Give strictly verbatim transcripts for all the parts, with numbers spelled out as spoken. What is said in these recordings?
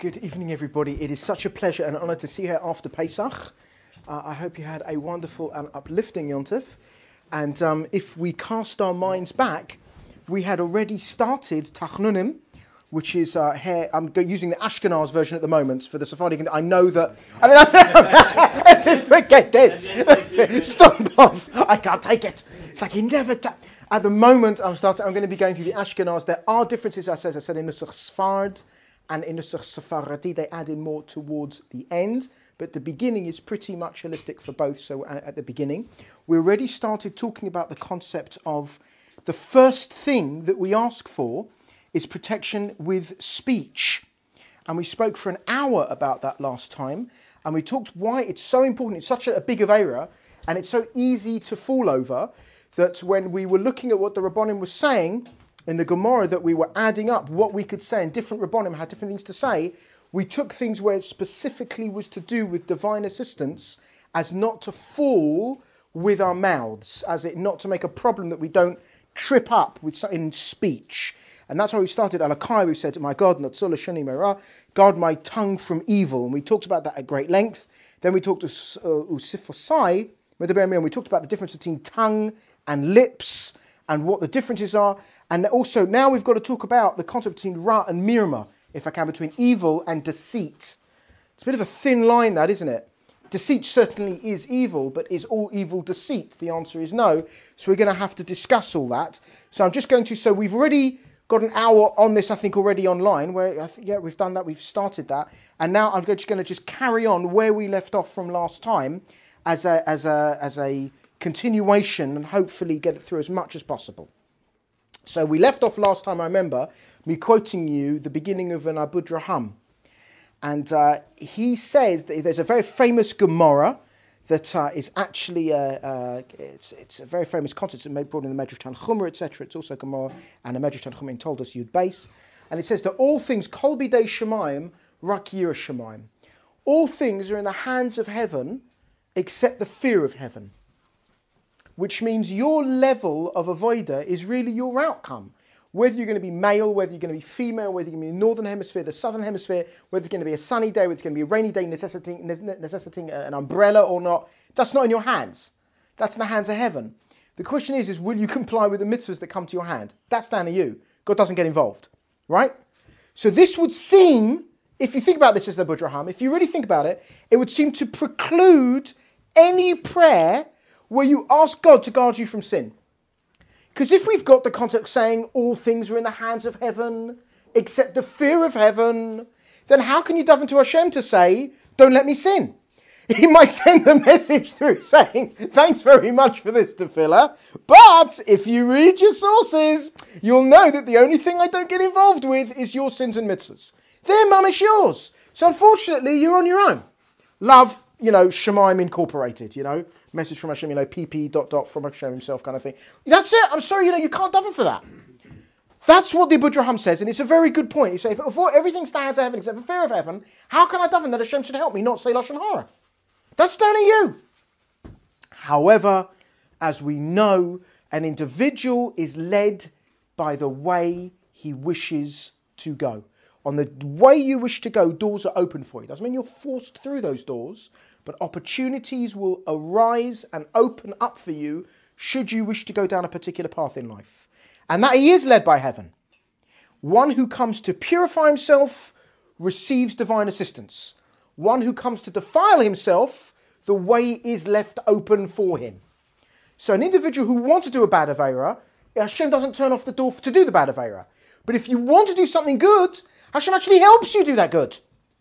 Good evening, everybody. It is such a pleasure and honor to see you after Pesach. Uh, I hope you had a wonderful and uplifting Yontif. And um, if we cast our minds back, we had already started Tachnunim, which is uh, here. I'm go- using the Ashkenaz version at the moment for the Sephardic. I know that. I mean, that's it. That's it. Forget this. That's it. Stop off. I can't take it. It's like you never. Ta- At the moment, I'm starting. I'm going to be going through the Ashkenaz. There are differences, as I said, in Nusach Sfard and in Nusach Sephardi. They add in more towards the end, but the beginning is pretty much holistic for both. So uh, at the beginning, we already started talking about the concept of the first thing that we ask for is protection with speech. And we spoke for an hour about that last time. And we talked why it's so important. It's such a, a big avera, and it's so easy to fall over that when we were looking at what the Rabbonim was saying in the Gemara, that we were adding up what we could say, and different Rabbonim had different things to say, we took things where it specifically was to do with divine assistance as not to fall with our mouths, as it not to make a problem that we don't trip up with in speech. And that's how we started. Alakai, we said, my God, Natsula Shani Mera, guard my tongue from evil. And we talked about that at great length. Then we talked to Usifosai, and we talked about the difference between tongue and lips and what the differences are. And also now we've got to talk about the concept between Ra and Mirma, if I can, between evil and deceit. It's a bit of a thin line, that, isn't it? Deceit certainly is evil, but is all evil deceit? The answer is no. So we're going to have to discuss all that. So I'm just going to, so we've already got an hour on this, I think, already online, where, I think, yeah, we've done that, we've started that. And now I'm just going to just carry on where we left off from last time as a, as a, as a continuation and hopefully get it through as much as possible. So we left off last time, I remember, me quoting you the beginning of an Abud Raham. And uh, he says that there's a very famous Gemara that uh, is actually a, uh, it's, it's a very famous concept. It's brought in the Medrash Tanchuma, et cetera. It's also a Gemara and a Medrash Tanchuma told us Yud Beis. And it says that all things, Kol Bidei Shemayim, Rak Yirah Shemayim. All things are in the hands of heaven except the fear of heaven. Which means your level of avodah is really your outcome. Whether you're going to be male, whether you're going to be female, whether you're going to be in the northern hemisphere, the southern hemisphere, whether it's going to be a sunny day, whether it's going to be a rainy day necessitating, necessitating an umbrella or not, that's not in your hands. That's in the hands of heaven. The question is, is will you comply with the mitzvahs that come to your hand? That's down to you. God doesn't get involved, right? So this would seem, if you think about this as the Abud Raham, if you really think about it, it would seem to preclude any prayer where you ask God to guard you from sin. Because if we've got the concept saying all things are in the hands of heaven, except the fear of heaven, then how can you dive into Hashem to say, don't let me sin? He might send a message through saying, thanks very much for this tefillah, but if you read your sources, you'll know that the only thing I don't get involved with is your sins and mitzvahs. They're mamish yours. So unfortunately, you're on your own. Love, you know, Shemaim Incorporated, you know, message from Hashem, you know, P P dot dot from Hashem himself kind of thing. That's it. I'm sorry, you know, you can't daven for that. That's what the Abud Raham says, and it's a very good point. You say, if, if everything stands to heaven except for fear of heaven, how can I daven that Hashem should help me not say Lashon Hara? That's down to you. However, as we know, an individual is led by the way he wishes to go. On the way you wish to go, doors are open for you. Doesn't mean you're forced through those doors, but opportunities will arise and open up for you should you wish to go down a particular path in life. And that he is led by heaven. One who comes to purify himself receives divine assistance. One who comes to defile himself, the way is left open for him. So an individual who wants to do a bad aveira, Hashem doesn't turn off the door to do the bad aveira. But if you want to do something good, Hashem actually helps you do that good.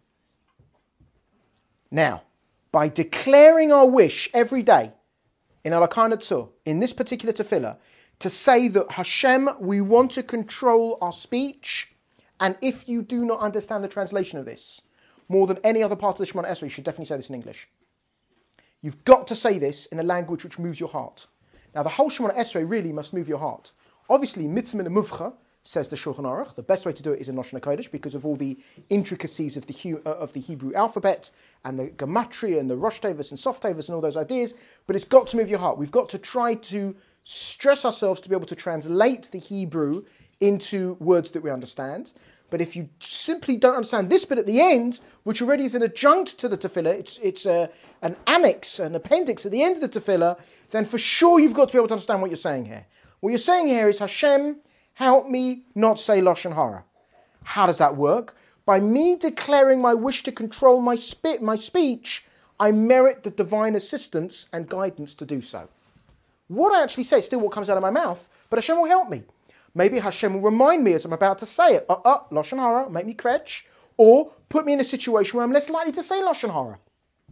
Now, by declaring our wish every day in Alakai Natsur, in this particular tefillah, to say that Hashem, we want to control our speech, and if you do not understand the translation of this, more than any other part of the Shemona Esrei, you should definitely say this in English. You've got to say this in a language which moves your heart. Now, the whole Shemona Esrei really must move your heart. Obviously, mitzvah min muvcha, says the Shulchan Aruch. The best way to do it is in Lashon HaKodesh because of all the intricacies of the He- uh, of the Hebrew alphabet and the gematria and the Rosh Tevos and Soft Tevos and all those ideas. But it's got to move your heart. We've got to try to stress ourselves to be able to translate the Hebrew into words that we understand. But if you simply don't understand this bit at the end, which already is an adjunct to the tefillah, it's, it's a, an annex, an appendix at the end of the tefillah, then for sure you've got to be able to understand what you're saying here. What you're saying here is, Hashem, help me not say Lashon Hara. How does that work? By me declaring my wish to control my, spe- my speech, I merit the divine assistance and guidance to do so. What I actually say is still what comes out of my mouth, but Hashem will help me. Maybe Hashem will remind me as I'm about to say it, uh, uh, Lashon Hara, make me kvetch, or put me in a situation where I'm less likely to say Lashon Hara.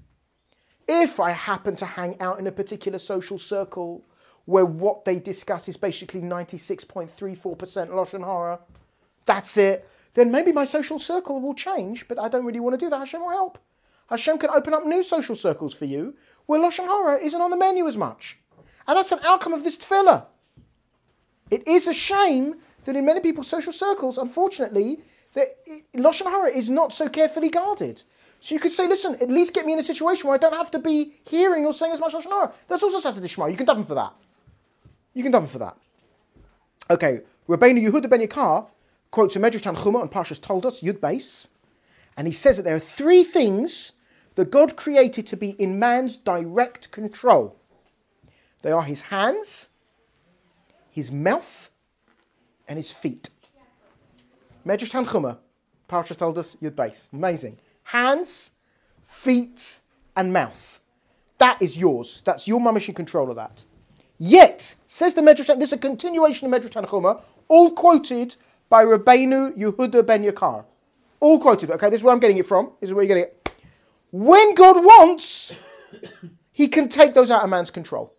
If I happen to hang out in a particular social circle where what they discuss is basically ninety-six point three four percent Lashon Hara, that's it, then maybe my social circle will change, but I don't really want to do that. Hashem will help. Hashem can open up new social circles for you where Lashon Hara isn't on the menu as much. And that's an outcome of this tefillah. It is a shame that in many people's social circles, unfortunately, that Lashon Hara is not so carefully guarded. So you could say, listen, at least get me in a situation where I don't have to be hearing or saying as much Lashon Hara. That's also Sasad Ishmael. You can daven for that. You can daven for that. Okay, Rabbeinu Yehuda ben Yakar quotes a Medrash Tanchuma on Parshas Toldos, Yud Beis, and he says that there are three things that God created to be in man's direct control. They are his hands, his mouth, and his feet. Medrash Tanchuma, Parshas Toldos, Yud Beis. Amazing. Hands, feet, and mouth. That is yours. That's your mamish in control of that. Yet, says the Medrash, this is a continuation of Medrash Tanchuma, all quoted by Rabbeinu Yehuda ben Yakar. All quoted. Okay, this is where I'm getting it from. This is where you're getting it. When God wants, he can take those out of man's control.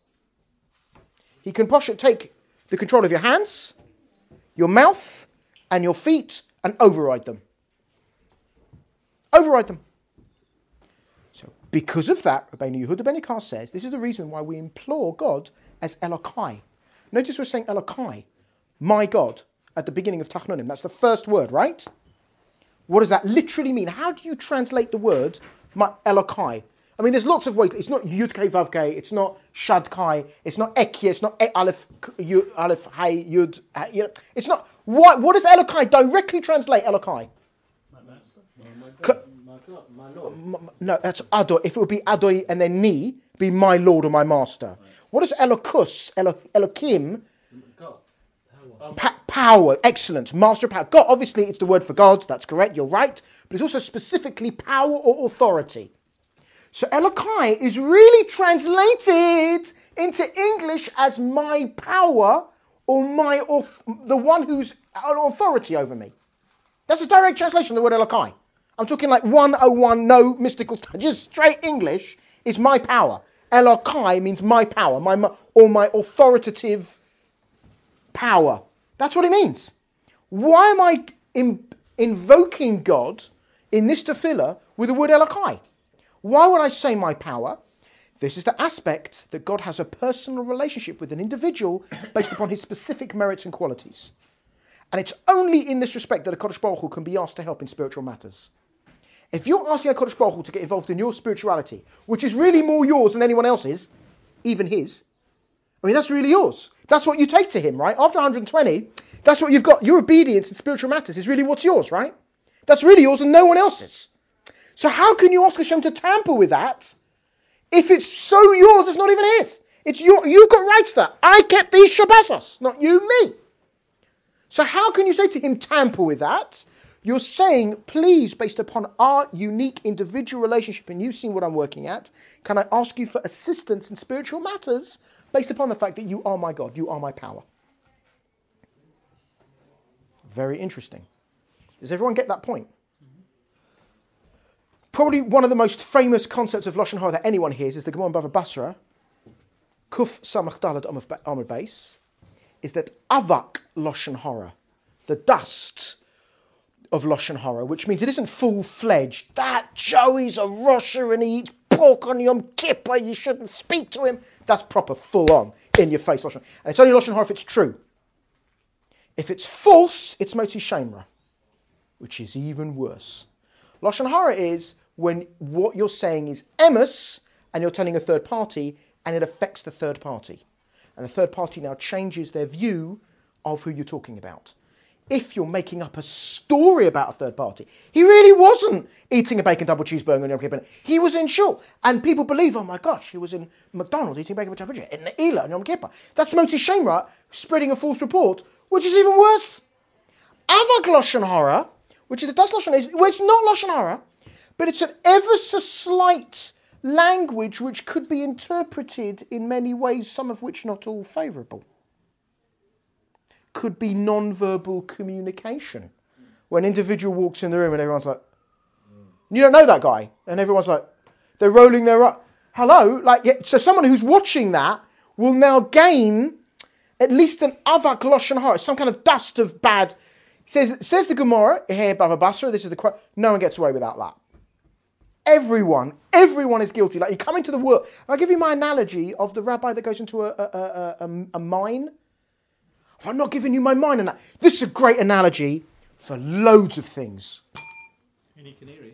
He can posh- take the control of your hands, your mouth, and your feet, and override them. Override them. So, because of that, Rabbeinu Yehuda ben Yakar says, this is the reason why we implore God as Elokai. Notice we're saying Elokai, my God, at the beginning of Tachnonim. That's the first word, right? What does that literally mean? How do you translate the word my Elokai? I mean, there's lots of ways. It's not Yud Kei Vav Kei. It's not Shad Kai. It's not Ekye. It's not e- Aleph Yud, Aleph Hay Yud. Uh, you know, it's not. What What does Elokai directly translate? Elokai. My master. My God. My God. My Lord. No, that's Ador. If it would be Adoi and then Ni, be my Lord or my Master. Right. What is Elokus? Elo, Elokim? God. Power. Pa- power. Excellent. Master of power. God. Obviously, it's the word for God. That's correct. You're right. But it's also specifically power or authority. So Elokai is really translated into English as my power or my the one who's an authority over me. That's a direct translation of the word Elokai. I'm talking like one oh one, no mystical stuff. Just straight English is my power. Elokai means my power, my or my authoritative power. That's what it means. Why am I in, invoking God in this tefillah with the word Elokai? Why would I say my power? This is the aspect that God has a personal relationship with an individual based upon his specific merits and qualities. And it's only in this respect that a Kodesh Baruch Hu can be asked to help in spiritual matters. If you're asking a Kodesh Baruch Hu to get involved in your spirituality, which is really more yours than anyone else's, even his, I mean, that's really yours. That's what you take to him, right? After one hundred twenty, that's what you've got. Your obedience in spiritual matters is really what's yours, right? That's really yours and no one else's. So how can you ask Hashem to tamper with that if it's so yours, it's not even his? It's your, you got rights to that. I kept these Shabbosos, not you, me. So how can you say to him, tamper with that? You're saying, please, based upon our unique individual relationship, and you've seen what I'm working at, can I ask you for assistance in spiritual matters based upon the fact that you are my God, you are my power? Very interesting. Does everyone get that point? Probably one of the most famous concepts of Lashon Hara that anyone hears is the Gemara in Bava Basra, Kuf Samach Dalad Amud Beis, is that Avak Lashon Hara, the dust of Lashon Hara, which means it isn't full-fledged. That Joey's a Rosher and he eats pork on Yom Kippur, you shouldn't speak to him. That's proper, full-on, in-your-face Lashon Hara. And it's only Lashon Hara if it's true. If it's false, it's Motzi Shemra, which is even worse. Lashon Hara is when what you're saying is emes, and you're telling a third party, and it affects the third party. And the third party now changes their view of who you're talking about. if you're making up a story about a third party. He really wasn't eating a bacon double cheeseburger on Yom Kippur. He was in shul. And people believe, oh my gosh, he was in McDonald's eating bacon double cheeseburger in the Ela on Yom Kippur. That's Moti Shemra spreading a false report, which is even worse. Avak Lashon Hara, which is the Das Lashon, is, well, it's not Lashon Hara, but it's an ever so slight language which could be interpreted in many ways, some of which not all favourable. Could be non-verbal communication. When an individual walks in the room and everyone's like, you don't know that guy. And everyone's like, they're rolling their eyes. Hello? Like, yeah, so someone who's watching that will now gain at least an avak lashon hara, some kind of dust of bad. Says, says the Gemara, here Bava Basra, this is the quote, no one gets away without that. Everyone, everyone is guilty. Like, you come into the world. I'll give you my analogy of the rabbi that goes into a, a, a, a, a mine. If I'm not giving you my mind on that. This is a great analogy for loads of things. Any canaries?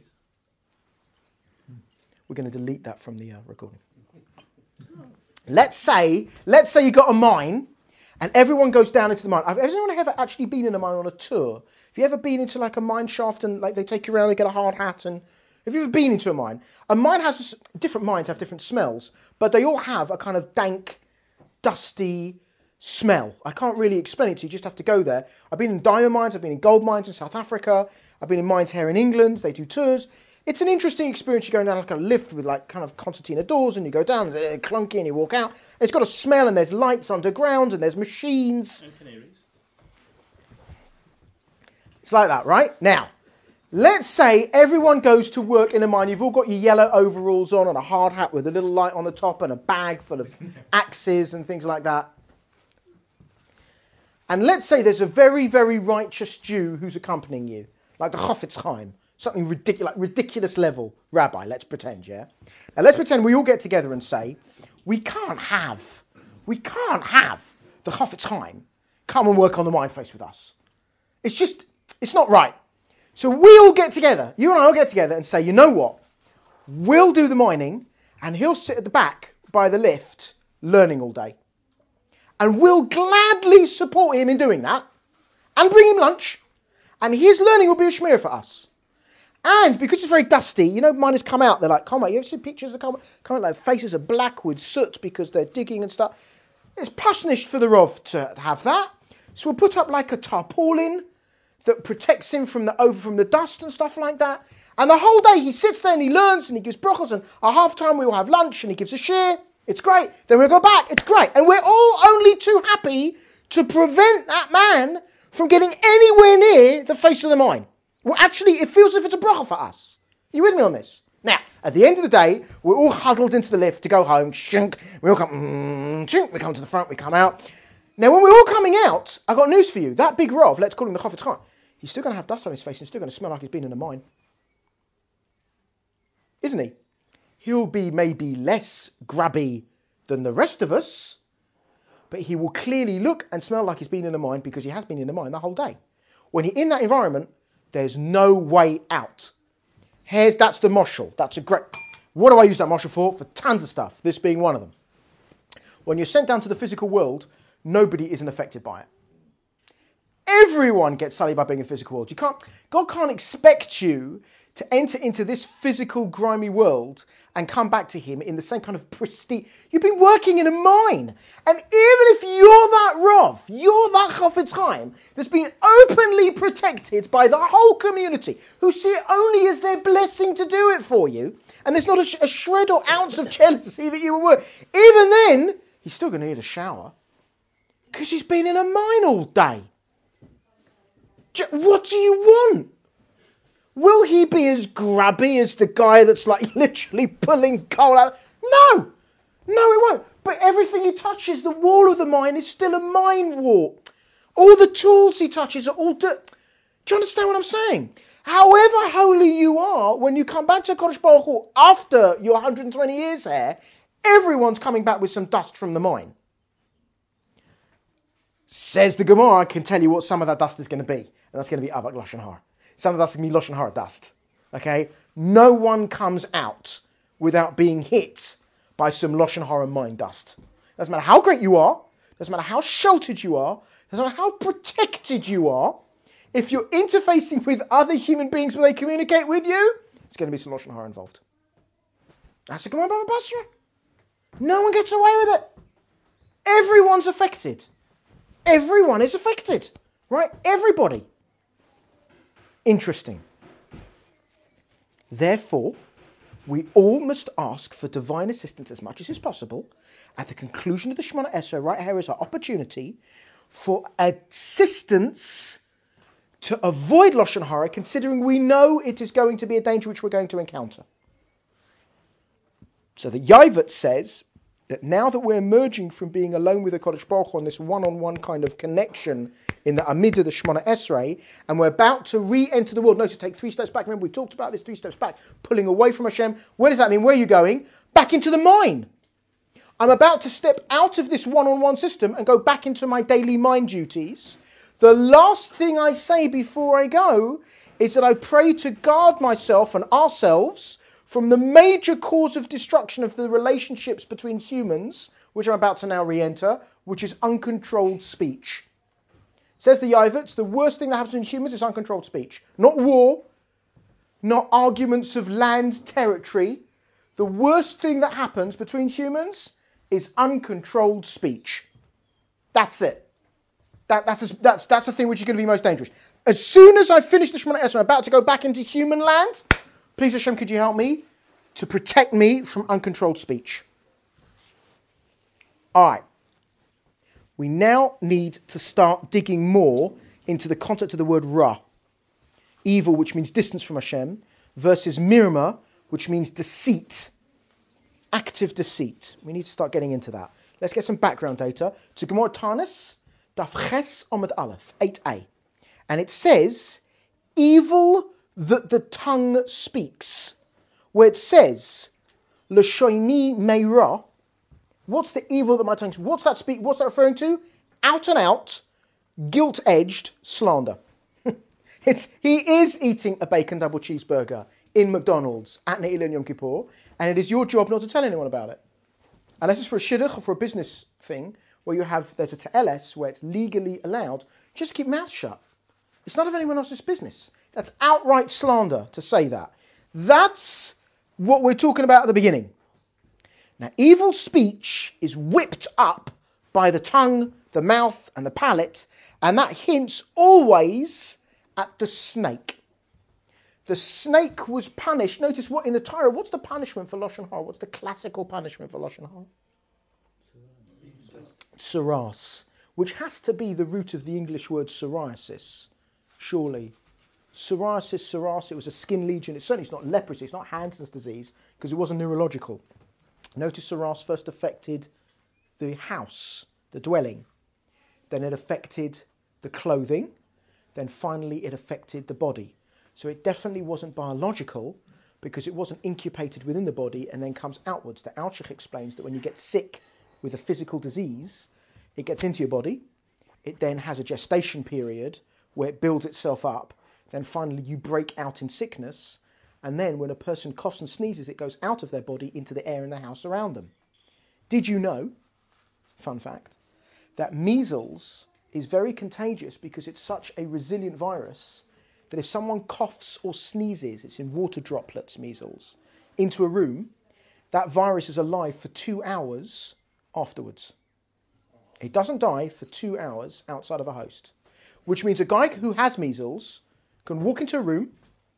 We're going to delete that from the uh, recording. Let's say, let's say you got a mine, and everyone goes down into the mine. Has anyone ever actually been in a mine on a tour? Have you ever been into like a mine shaft and like they take you around, they get a hard hat, and have you ever been into a mine? A mine has different mines have different smells, but they all have a kind of dank, dusty smell. I can't really explain it to you, you just have to go there. I've been in diamond mines, I've been in gold mines in South Africa, I've been in mines here in England, they do tours. It's an interesting experience. You're going down like a lift with like kind of concertina doors and you go down and they're clunky and you walk out. It's got a smell and there's lights underground and there's machines. And canaries. It's like that, right? Now, let's say everyone goes to work in a mine. You've all got your yellow overalls on and a hard hat with a little light on the top and a bag full of axes and things like that. And let's say there's a very, very righteous Jew who's accompanying you, like the Chofetz Chaim, something ridiculous, like ridiculous level rabbi, let's pretend, yeah? Now let's pretend we all get together and say, we can't have, we can't have the Chofetz Chaim come and work on the mine face with us. It's just, it's not right. So we all get together, you and I all get together and say, you know what? We'll do the mining and he'll sit at the back by the lift learning all day. And we'll gladly support him in doing that and bring him lunch. And his learning will be a shmir for us. And because it's very dusty, you know, miners come out, they're like, come on, you ever see pictures that come, come out like faces are black with soot because they're digging and stuff. It's punished for the Rov to have that. So we'll put up like a tarpaulin that protects him from the over from the dust and stuff like that. And the whole day he sits there and he learns and he gives brachos, and at half time we will have lunch and he gives a shir. It's great. Then we'll go back. It's great. And we're all only too happy to prevent that man from getting anywhere near the face of the mine. Well, actually, it feels as if it's a bracha for us. Are you with me on this? Now, at the end of the day, we're all huddled into the lift to go home. Shink. We all come, mm, shink. We come to the front. We come out. Now, when we're all coming out, I've got news for you. That big Rav, let's call him the Chofetz Chaim, he's still going to have dust on his face and still going to smell like he's been in a mine. Isn't he? He'll be maybe less grubby than the rest of us, but he will clearly look and smell like he's been in a mine because he has been in a mine the whole day. When you're in that environment, there's no way out. Here's, that's the moshel. That's a great... What do I use that moshel for? For tons of stuff, this being one of them. When you're sent down to the physical world, nobody isn't affected by it. Everyone gets sullied by being in the physical world. You can't, God can't expect you to enter into this physical, grimy world and come back to him in the same kind of pristine... You've been working in a mine. And even if you're that Rav, you're that Chofetz Chaim that's been openly protected by the whole community, who see it only as their blessing to do it for you, and there's not a, sh- a shred or ounce of jealousy that you were working, even then, he's still going to need a shower because he's been in a mine all day. What do you want? Will he be as grubby as the guy that's like literally pulling coal out? No, no, he won't. But everything he touches, the wall of the mine is still a mine wall. All the tools he touches are all dirt. Do you understand what I'm saying? However holy you are, when you come back to Kodesh Baruch Hu after your one hundred twenty years here, everyone's coming back with some dust from the mine. Says the Gemara, I can tell you what some of that dust is going to be. And that's going to be Avak Lashon Hara. Some of that's going to be Lashon Hara dust. Okay? No one comes out without being hit by some Lashon Hara mine dust. Doesn't matter how great you are. Doesn't matter how sheltered you are. Doesn't matter how protected you are. if you're interfacing with other human beings when they communicate with you, it's going to be some Lashon Hara involved. That's the Gemara Baba Basra. No one gets away with it. Everyone's affected. Everyone is affected. Right? Everybody. Interesting. Therefore, we all must ask for divine assistance as much as is possible. At the conclusion of the Shemona Esrei, right here is our opportunity for assistance to avoid Lashon Hara, considering we know it is going to be a danger which we're going to encounter. So the Yavut says that now that we're emerging from being alone with the Kodesh Baruch Hu on this one-on-one kind of connection in the Amidah, the Shemona Esrei, and we're about to re-enter the world. Notice, take three steps back. Remember, we talked about this, three steps back, pulling away from Hashem. Where does that mean? Where are you going? Back into the mine. I'm about to step out of this one-on-one system and go back into my daily mine duties. The last thing I say before I go is that I pray to guard myself and ourselves from the major cause of destruction of the relationships between humans, which I'm about to now re-enter, which is uncontrolled speech. Says the Yavutz, the worst thing that happens in humans is uncontrolled speech. Not war, not arguments of land territory. The worst thing that happens between humans is uncontrolled speech. That's it. That, that's, that's, that's the thing which is going to be most dangerous. As soon as I finish the Shemona Esrei, I'm about to go back into human land. Please, Hashem, could you help me to protect me from uncontrolled speech? All right. We now need to start digging more into the concept of the word ra. Evil, which means distance from Hashem, versus mirma, which means deceit. Active deceit. We need to start getting into that. Let's get some background data. To Gemara Tanis, Daf Ches Omid Aleph, eight a. And it says, evil that the tongue speaks. Where it says, L'shoini meira. What's the evil that my tongue speaks? What's that speak? What's that referring to? Out and out, guilt-edged slander. It's, he is eating a bacon double cheeseburger in McDonald's at Ne'ilah Yom Kippur, and it is your job not to tell anyone about it. Unless it's for a shidduch or for a business thing, where you have, there's a te'eles, where it's legally allowed, just keep mouth shut. It's none of anyone else's business. That's outright slander to say that. That's what we're talking about at the beginning. Now, evil speech is whipped up by the tongue, the mouth, and the palate, and that hints always at the snake. The snake was punished. Notice what in the Torah, what's the punishment for Lashon Hara? What's the classical punishment for Lashon Hara? Saras, which has to be the root of the English word psoriasis, surely. Psoriasis, saras, it was a skin lesion. It's certainly it's not leprosy, it's not Hansen's disease, because it wasn't neurological. Notice saras first affected the house, the dwelling. Then it affected the clothing. Then finally it affected the body. So it definitely wasn't biological, because it wasn't incubated within the body and then comes outwards. The Alshich explains that when you get sick with a physical disease, it gets into your body. It then has a gestation period where it builds itself up. Then finally you break out in sickness. And then when a person coughs and sneezes, it goes out of their body into the air in the house around them. Did you know, fun fact, that measles is very contagious because it's such a resilient virus that if someone coughs or sneezes, it's in water droplets, measles, into a room, that virus is alive for two hours afterwards. It doesn't die for two hours outside of a host. Which means a guy who has measles can walk into a room,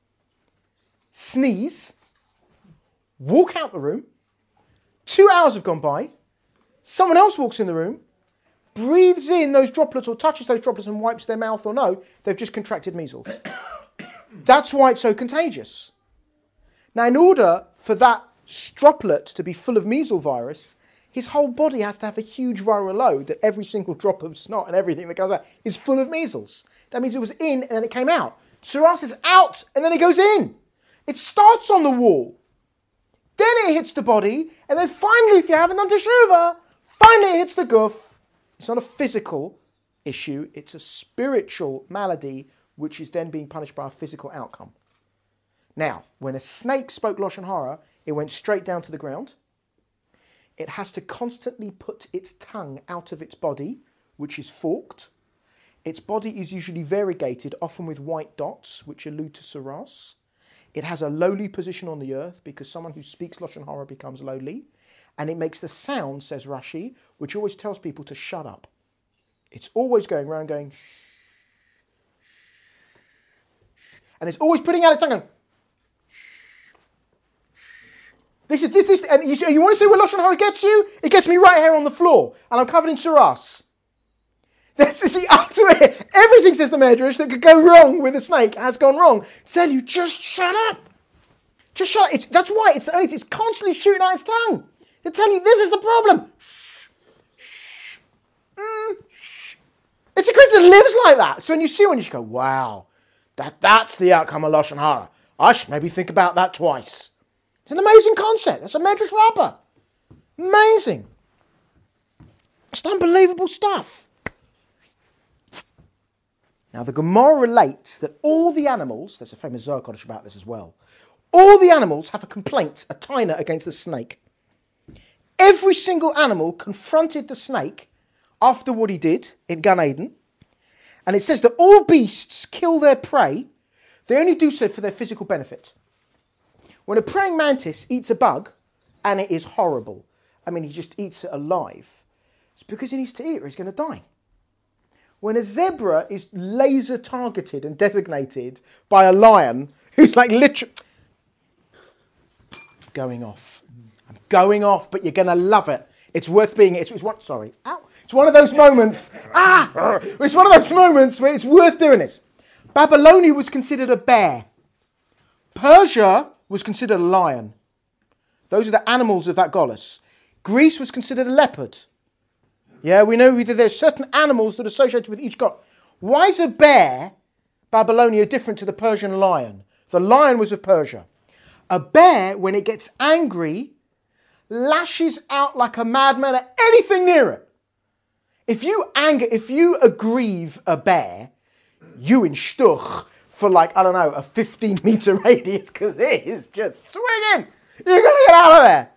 sneeze, walk out the room, two hours have gone by, someone else walks in the room, breathes in those droplets or touches those droplets and wipes their mouth or no, they've just contracted measles. That's why it's so contagious. Now, in order for that droplet to be full of measles virus, his whole body has to have a huge viral load that every single drop of snot and everything that goes out is full of measles. That means it was in and then it came out. Saras is out and then it goes in. It starts on the wall. Then it hits the body. And then finally, if you haven't done teshuva, finally it hits the guf. It's not a physical issue. It's a spiritual malady which is then being punished by a physical outcome. Now, when a snake spoke Lashon Hara, it went straight down to the ground. It has to constantly put its tongue out of its body, which is forked. Its body is usually variegated, often with white dots, which allude to saras. It has a lowly position on the earth because someone who speaks Lashon Hara becomes lowly. And it makes the sound, says Rashi, which always tells people to shut up. It's always going around going, shh, and it's always putting out its tongue going, This is this, this and you, you want to see where Lashon Hara gets you? It gets me right here on the floor, and I'm covered in saras. This is the ultimate. Everything, says the Medrash, that could go wrong with a snake has gone wrong. Tell you, just shut up. Just shut up. It's, that's why it's the only. It's constantly shooting out its tongue. They're telling you this is the problem. Mm. It's a creature that lives like that. So when you see one, you just go, "Wow, that that's the outcome of Lashon Hara. I should maybe think about that twice." It's an amazing concept. That's a Medrash Rabbah. Amazing. It's unbelievable stuff. Now, the Gemara relates that all the animals, there's a famous Zohar Kodesh about this as well, all the animals have a complaint, a taina against the snake. Every single animal confronted the snake after what he did in Gan Eden, and it says that all beasts kill their prey. They only do so for their physical benefit. When a praying mantis eats a bug, and it is horrible, I mean, he just eats it alive, it's because he needs to eat or he's going to die. When a zebra is laser targeted and designated by a lion who's like literally going off. I'm going off, but you're going to love it. It's worth being, it's, it's one, sorry, ow. It's one of those moments, ah, it's one of those moments where it's worth doing this. Babylonia was considered a bear. Persia was considered a lion. Those are the animals of that goddess. Greece was considered a leopard. Yeah, we know that there's certain animals that are associated with each god. Why is a bear, Babylonia, different to the Persian lion? The lion was of Persia. A bear, when it gets angry, lashes out like a madman at anything near it. If you anger, if you aggrieve a bear, you in shtuch for like, I don't know, a fifteen meter radius, because it is just swinging. You're going to get out of there.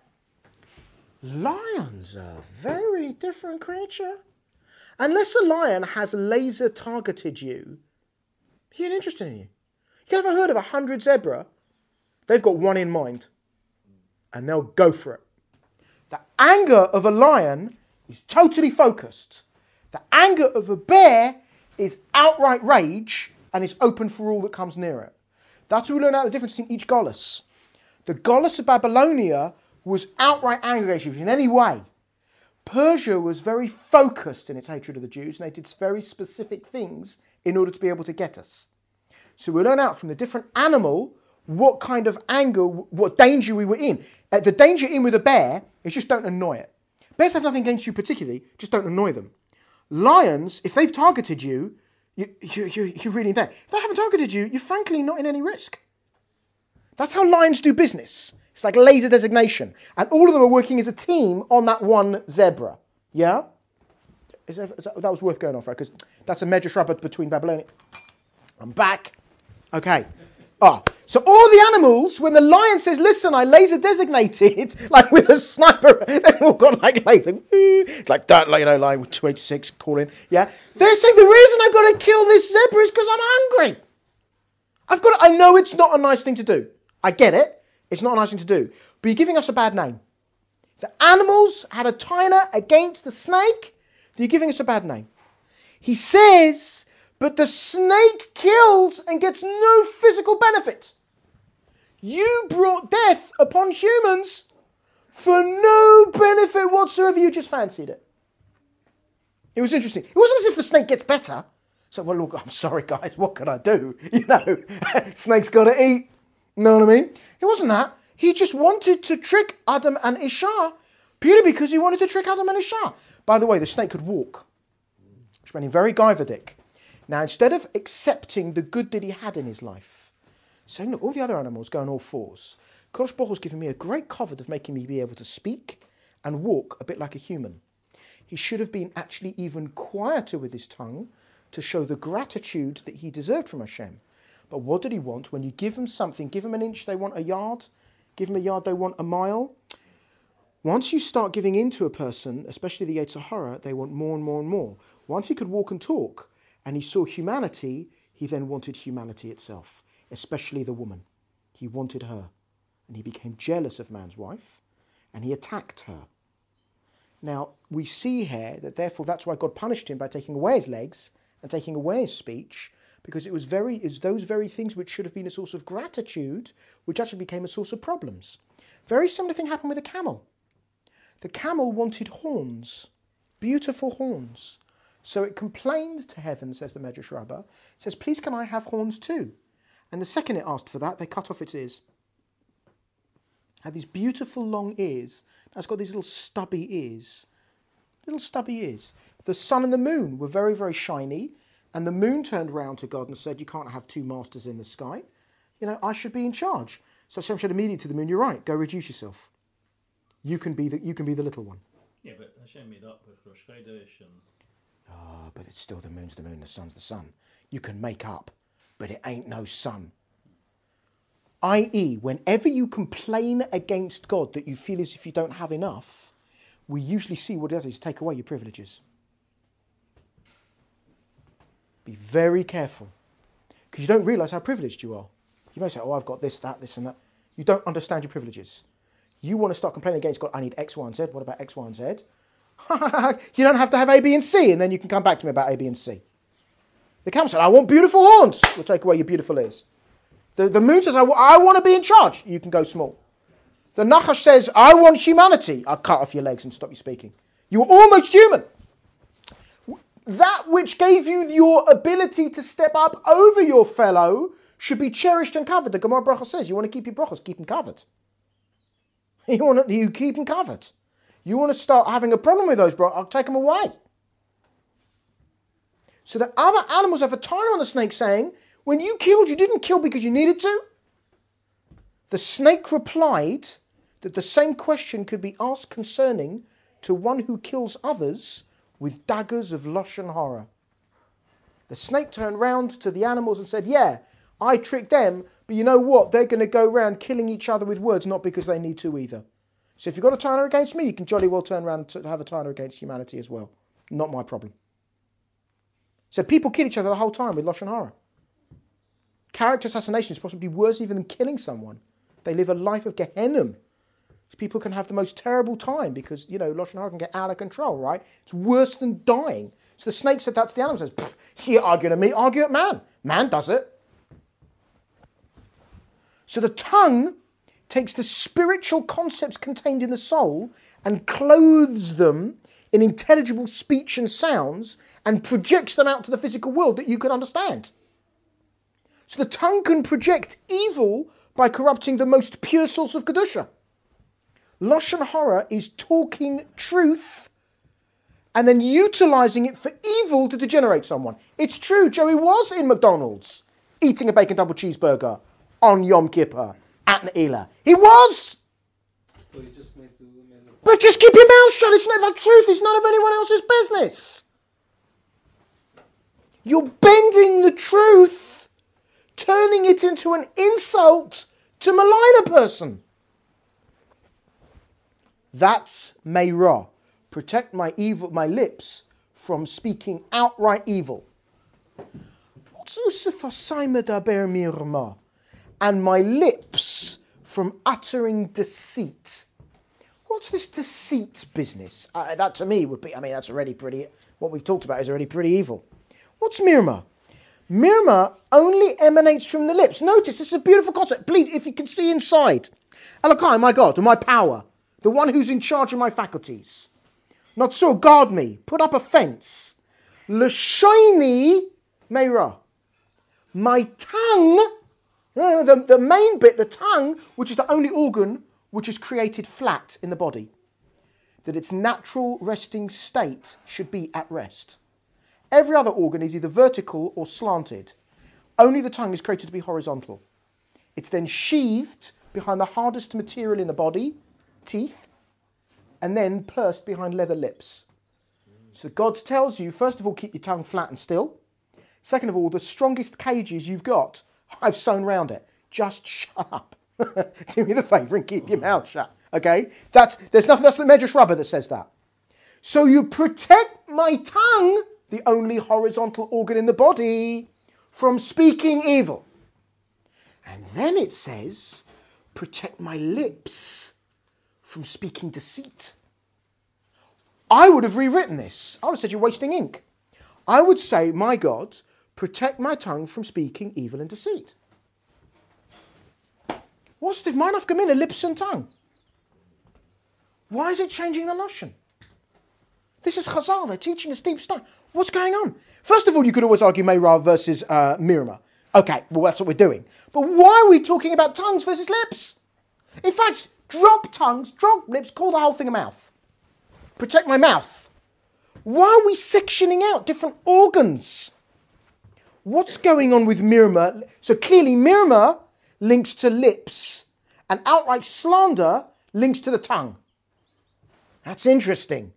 Lions are a very different creature. Unless a lion has laser targeted you, he ain't interested in you. You ever heard of a hundred zebra? They've got one in mind. And they'll go for it. The anger of a lion is totally focused. The anger of a bear is outright rage and is open for all that comes near it. That's where we learn out the difference between each Golas. The Golas of Babylonia was outright angry at you in any way. Persia was very focused in its hatred of the Jews, and they did very specific things in order to be able to get us. So we learn out from the different animal what kind of anger, what danger we were in. Uh, the danger in with a bear is just don't annoy it. Bears have nothing against you particularly, just don't annoy them. Lions, if they've targeted you, you, you, you you're really in danger. If they haven't targeted you, you're frankly not in any risk. That's how lions do business. It's like laser designation. And all of them are working as a team on that one zebra. Yeah? Is that, is that, that was worth going off, right? Because that's a Medrash Rabbah between Babylonia. I'm back. Okay. Ah, so all the animals, when the lion says, listen, I laser designated, like with a sniper, they've all got like laser. It's like that, like, you know, line with two eighty-six calling. Yeah? They're saying the reason I've got to kill this zebra is because I'm hungry. I've got to, I know it's not a nice thing to do. I get it. It's not a nice thing to do. But you're giving us a bad name. The animals had a taina against the snake. You're giving us a bad name. He says, but the snake kills and gets no physical benefit. You brought death upon humans for no benefit whatsoever. You just fancied it. It was interesting. It wasn't as if the snake gets better. So, well, look, I'm sorry, guys. What can I do? You know, snake's got to eat. Know what I mean? It wasn't that. He just wanted to trick Adam and Isha purely because he wanted to trick Adam and Isha. By the way, the snake could walk, which made him very Guyverdic. Now, instead of accepting the good that he had in his life, saying, look, all the other animals go on all fours, Kodesh Baruch Hu's given me a great covet of making me be able to speak and walk a bit like a human. He should have been actually even quieter with his tongue to show the gratitude that he deserved from Hashem. But what did he want? When you give them something, give them an inch, they want a yard. Give them a yard, they want a mile. Once you start giving in to a person, especially the Yetzer Hara, they want more and more and more. Once he could walk and talk, and he saw humanity, he then wanted humanity itself, especially the woman. He wanted her, and he became jealous of man's wife, and he attacked her. Now, we see here that therefore that's why God punished him by taking away his legs and taking away his speech, because it was very it was those very things which should have been a source of gratitude, which actually became a source of problems. Very similar thing happened with a camel. The camel wanted horns, beautiful horns. So it complained to heaven, says the Medrash Rabbah. It says, please can I have horns too? And the second it asked for that, they cut off its ears. It had these beautiful long ears. Now it's got these little stubby ears. Little stubby ears. The sun and the moon were very, very shiny. And the moon turned round to God and said, you can't have two masters in the sky. You know, I should be in charge. So Hashem said immediately to the moon, you're right, go reduce yourself. You can be the, you can be the little one. Yeah, but Hashem made up with Rosh Chodesh and... Ah, oh, but it's still the moon's the moon, the sun's the sun. You can make up, but it ain't no sun. that is, whenever you complain against God that you feel as if you don't have enough, we usually see what it does is take away your privileges. Be very careful, because you don't realise how privileged you are. You may say, oh, I've got this, that, this and that. You don't understand your privileges. You want to start complaining against God, I need X, Y and Z. What about X, Y and Z? You don't have to have A, B and C, and then you can come back to me about A, B and C. The camel said, I want beautiful horns. We'll take away your beautiful ears. The, the moon says, I, w- I want to be in charge. You can go small. The Nachash says, I want humanity. I'll cut off your legs and stop you speaking. You're almost human. That which gave you your ability to step up over your fellow should be cherished and covered. The Gemara Bracha says, you want to keep your brachas, keep them covered. You want to, you keep them covered. You want to start having a problem with those, bro, I'll take them away. So the other animals have a tire on the snake saying, when you killed, you didn't kill because you needed to. The snake replied that the same question could be asked concerning to one who kills others with daggers of Lashon Hara. The snake turned round to the animals and said, yeah, I tricked them, but you know what? They're going to go around killing each other with words, not because they need to either. So if you've got a tiner against me, you can jolly well turn around and have a tiner against humanity as well. Not my problem. So people kill each other the whole time with Lashon Hara. Character assassination is possibly worse even than killing someone. They live a life of Gehenna. People can have the most terrible time because, you know, Lashon Hara can get out of control, right? It's worse than dying. So the snake said that to the animal, says, you're arguing at me, argue at man. Man does it. So the tongue takes the spiritual concepts contained in the soul and clothes them in intelligible speech and sounds and projects them out to the physical world that you can understand. So the tongue can project evil by corrupting the most pure source of Kedusha. Lashon Hara is talking truth and then utilising it for evil to degenerate someone. It's true, Joey was in McDonald's eating a bacon double cheeseburger on Yom Kippur at Ne'ilah. He was! Well, you just made the women... But just keep your mouth shut. It's not the truth. It's none of anyone else's business. You're bending the truth, turning it into an insult to malign a person. That's Meirah. Protect my evil, my lips from speaking outright evil. What's Usufasai medaber mirma? And my lips from uttering deceit. What's this deceit business? Uh, that to me would be, I mean, that's already pretty, what we've talked about is already pretty evil. What's mirma? Mirma only emanates from the lips. Notice, this is a beautiful concept. Please, if you can see inside. Elokai, my God, or my power, the one who's in charge of my faculties. Not so, guard me, put up a fence. L'shoini meira. My tongue, uh, the, the main bit, the tongue, which is the only organ which is created flat in the body, that its natural resting state should be at rest. Every other organ is either vertical or slanted. Only the tongue is created to be horizontal. It's then sheathed behind the hardest material in the body, teeth, and then pursed behind leather lips. So God tells you, first of all, keep your tongue flat and still. Second of all, the strongest cages you've got, I've sewn round it. Just shut up. Do me the favour and keep your mouth shut. Okay? That's there's nothing, that's the Medrash Rabbah that says that. So you protect my tongue the only horizontal organ in the body, from speaking evil. And then it says, protect my lips from speaking deceit. I would have rewritten this. I would have said, you're wasting ink. I would say, my God, protect my tongue from speaking evil and deceit. What's the mine afkamina, lips and tongue? Why is it changing the Lashon? This is Chazal, they're teaching us deep stuff. What's going on? First of all, you could always argue Meirav versus uh, Mirma. Okay, well, that's what we're doing. But why are we talking about tongues versus lips? In fact, drop tongues, drop lips, call the whole thing a mouth. Protect my mouth. Why are we sectioning out different organs? What's going on with Mirma? So clearly Mirma links to lips, and outright slander links to the tongue. That's interesting.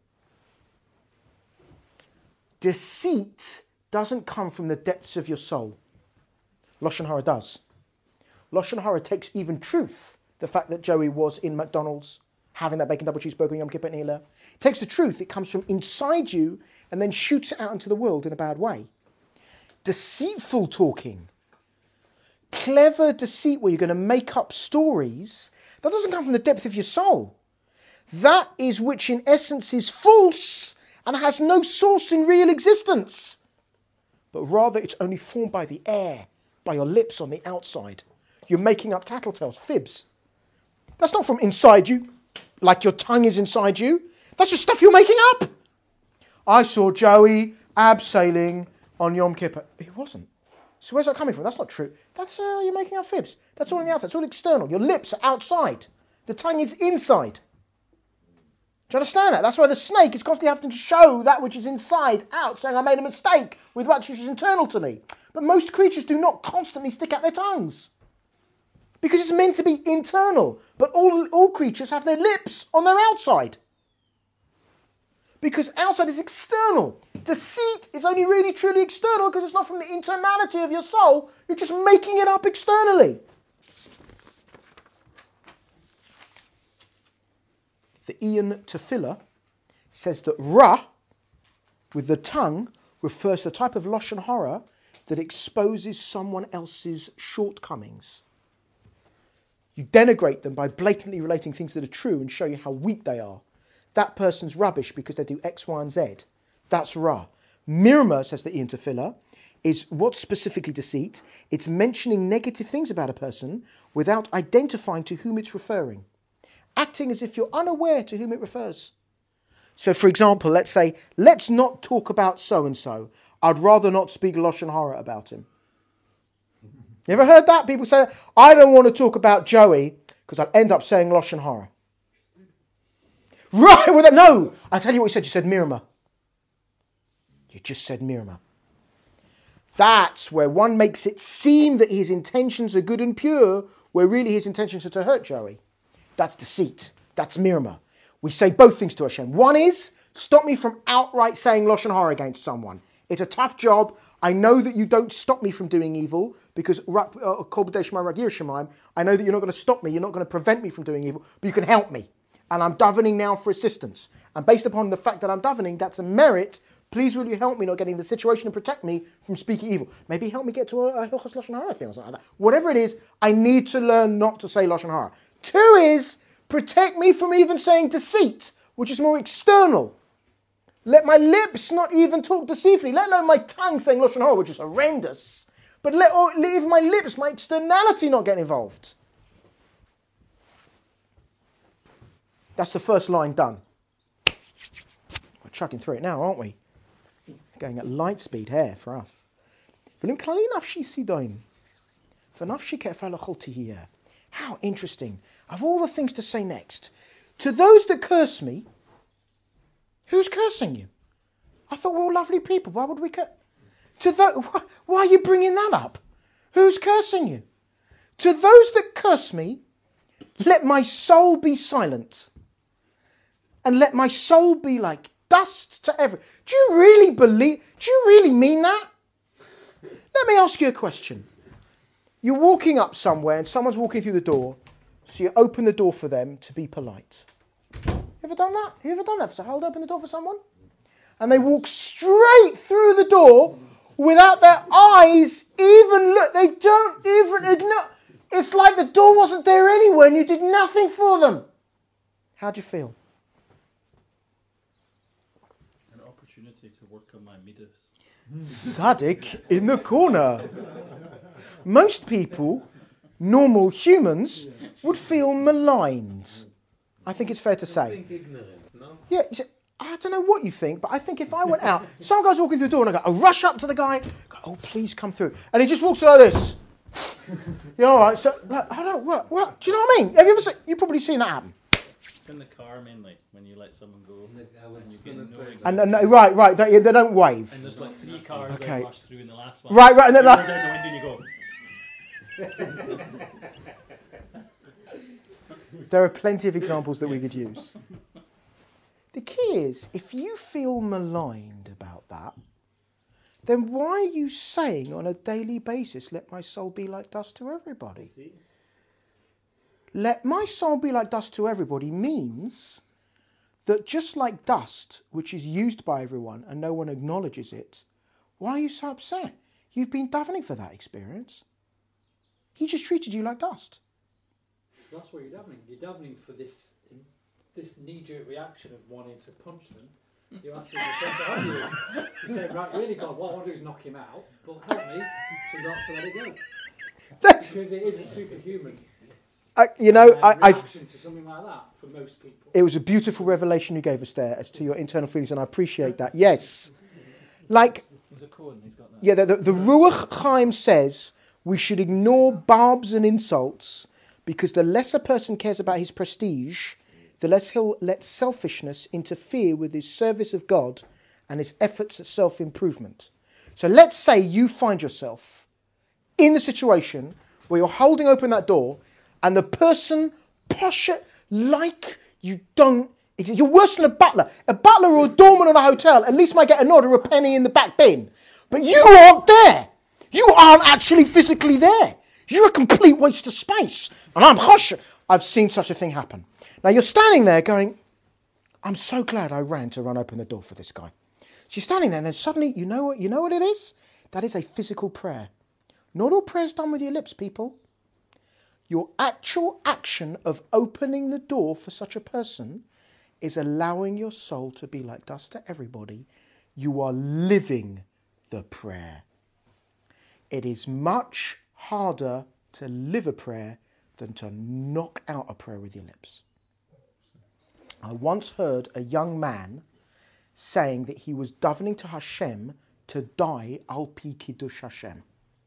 Deceit doesn't come from the depths of your soul. Lashon Hara does. Lashon Hara takes even truth, the fact that Joey was in McDonald's having that bacon double cheeseburger on Yom Kippur and Nila. It takes the truth, it comes from inside you and then shoots it out into the world in a bad way. Deceitful talking, clever deceit where you're going to make up stories, that doesn't come from the depth of your soul. That is which in essence is false and has no source in real existence. But rather it's only formed by the air, by your lips on the outside. You're making up tattletales, fibs. That's not from inside you, like your tongue is inside you. That's just stuff you're making up. I saw Joey abseiling on Yom Kippur. He wasn't. So where's that coming from? That's not true. That's, uh, you're making up fibs. That's all on the outside. It's all external. Your lips are outside. The tongue is inside. Do you understand that? That's why the snake is constantly having to show that which is inside out, saying I made a mistake with that which is internal to me. But most creatures do not constantly stick out their tongues. Because it's meant to be internal. But all, all creatures have their lips on their outside. Because outside is external. Deceit is only really truly external because it's not from the internality of your soul. You're just making it up externally. The Ian Tefillah says that Ra, with the tongue, refers to the type of Lashon Hara that exposes someone else's shortcomings. You denigrate them by blatantly relating things that are true and show you how weak they are. That person's rubbish because they do X, Y, and Z. That's Ra. Mirma, says the Ian Tefillah, is what's specifically deceit. It's mentioning negative things about a person without identifying to whom it's referring. Acting as if you're unaware to whom it refers. So, for example, let's say, let's not talk about so-and-so. I'd rather not speak Lashon Hara about him. You ever heard that? People say, I don't want to talk about Joey because I'll end up saying Lashon Hara. Right, well, that, no. I'll tell you what you said. You said Mirma. You just said Mirma. That's where one makes it seem that his intentions are good and pure, where really his intentions are to hurt Joey. That's deceit. That's Mirma. We say both things to Hashem. One is, stop me from outright saying Lashon Hara against someone. It's a tough job. I know that you don't stop me from doing evil, because I know that you're not going to stop me, you're not going to prevent me from doing evil, but you can help me. And I'm davening now for assistance. And based upon the fact that I'm davening, that's a merit. Please will you help me not get in the situation and protect me from speaking evil. Maybe help me get to a, a Hilchos Lashon Hara thing or something like that. Whatever it is, I need to learn not to say Lashon Hara. Two is, protect me from even saying deceit, which is more external. Let my lips not even talk deceitfully, let alone my tongue saying Lashon Hara, which is horrendous. But let or leave my lips, my externality not get involved. That's the first line done. We're chucking through it now, aren't we? Going at light speed here for us. How interesting. Of all the things to say next, to those that curse me, who's cursing you? I thought we're all lovely people. Why would we curse? To the, why are you bringing that up? Who's cursing you? To those that curse me, let my soul be silent. And let my soul be like dust to every. Do you really believe? Do you really mean that? Let me ask you a question. You're walking up somewhere and someone's walking through the door, so you open the door for them to be polite. You ever done that? You ever done that? So hold open the door for someone? and they walk straight through the door without their eyes even look. They don't even ignore. It's like the door wasn't there anyway and you did nothing for them. How do you feel? An opportunity to work on my midas. Tzaddik in the corner. Most people, normal humans, would feel maligned. I think it's fair to say. Think ignorant, no? Yeah, you say, I don't know what you think, but I think if I went out, some guy's walking through the door and I go, I rush up to the guy, go, oh, please come through. And he just walks like this. Yeah, all right, so, like, I don't, what, what, do you know what I mean? Have you ever seen, you've probably seen that happen. It's in the car mainly, when you let someone go. I was And you just get gonna no say. exit. And, and right, right, they, they don't wave. And there's like three cars Okay. that rush through in the last one. Right, right, and then You like, go down the window and you go, there are plenty of examples that we could use. The key is, if you feel maligned about that, then why are you saying on a daily basis, let my soul be like dust to everybody? Let my soul be like dust to everybody means that just like dust, which is used by everyone and no one acknowledges it, why are you so upset? You've been davening for that experience. He just treated you like dust. That's what you're davening. You're davening for this this knee-jerk reaction of wanting to punch them. You're asking yourself to help you. You say, right, really, God, what I want to do is knock him out, but help me to not to let it go. That's, Because it is a superhuman I, you know, uh, I, I've, reaction to something like that for most people. it was a beautiful revelation you gave us there as to your internal feelings, and I appreciate that. Yes. Like, there's a code and he's got that. yeah, the, the, the Ruach Chaim says we should ignore barbs and insults because the less a person cares about his prestige, the less he'll let selfishness interfere with his service of God and his efforts at self-improvement. So let's say you find yourself in the situation where you're holding open that door and the person push it like you don't exist. You're worse than a butler. A butler or a doorman in a hotel at least might get a nod or a penny in the back bin. But you aren't there. You aren't actually physically there. You're a complete waste of space. And I'm hush. I've seen such a thing happen. Now you're standing there going, I'm so glad I ran to run open the door for this guy. So you're standing there and then suddenly, you know what, you know what it is? That is a physical prayer. Not all prayer is done with your lips, people. Your actual action of opening the door for such a person is allowing your soul to be like dust to everybody. You are living the prayer. It is much harder to live a prayer than to knock out a prayer with your lips. I once heard a young man saying that he was davening to Hashem to die al pi kiddush Hashem.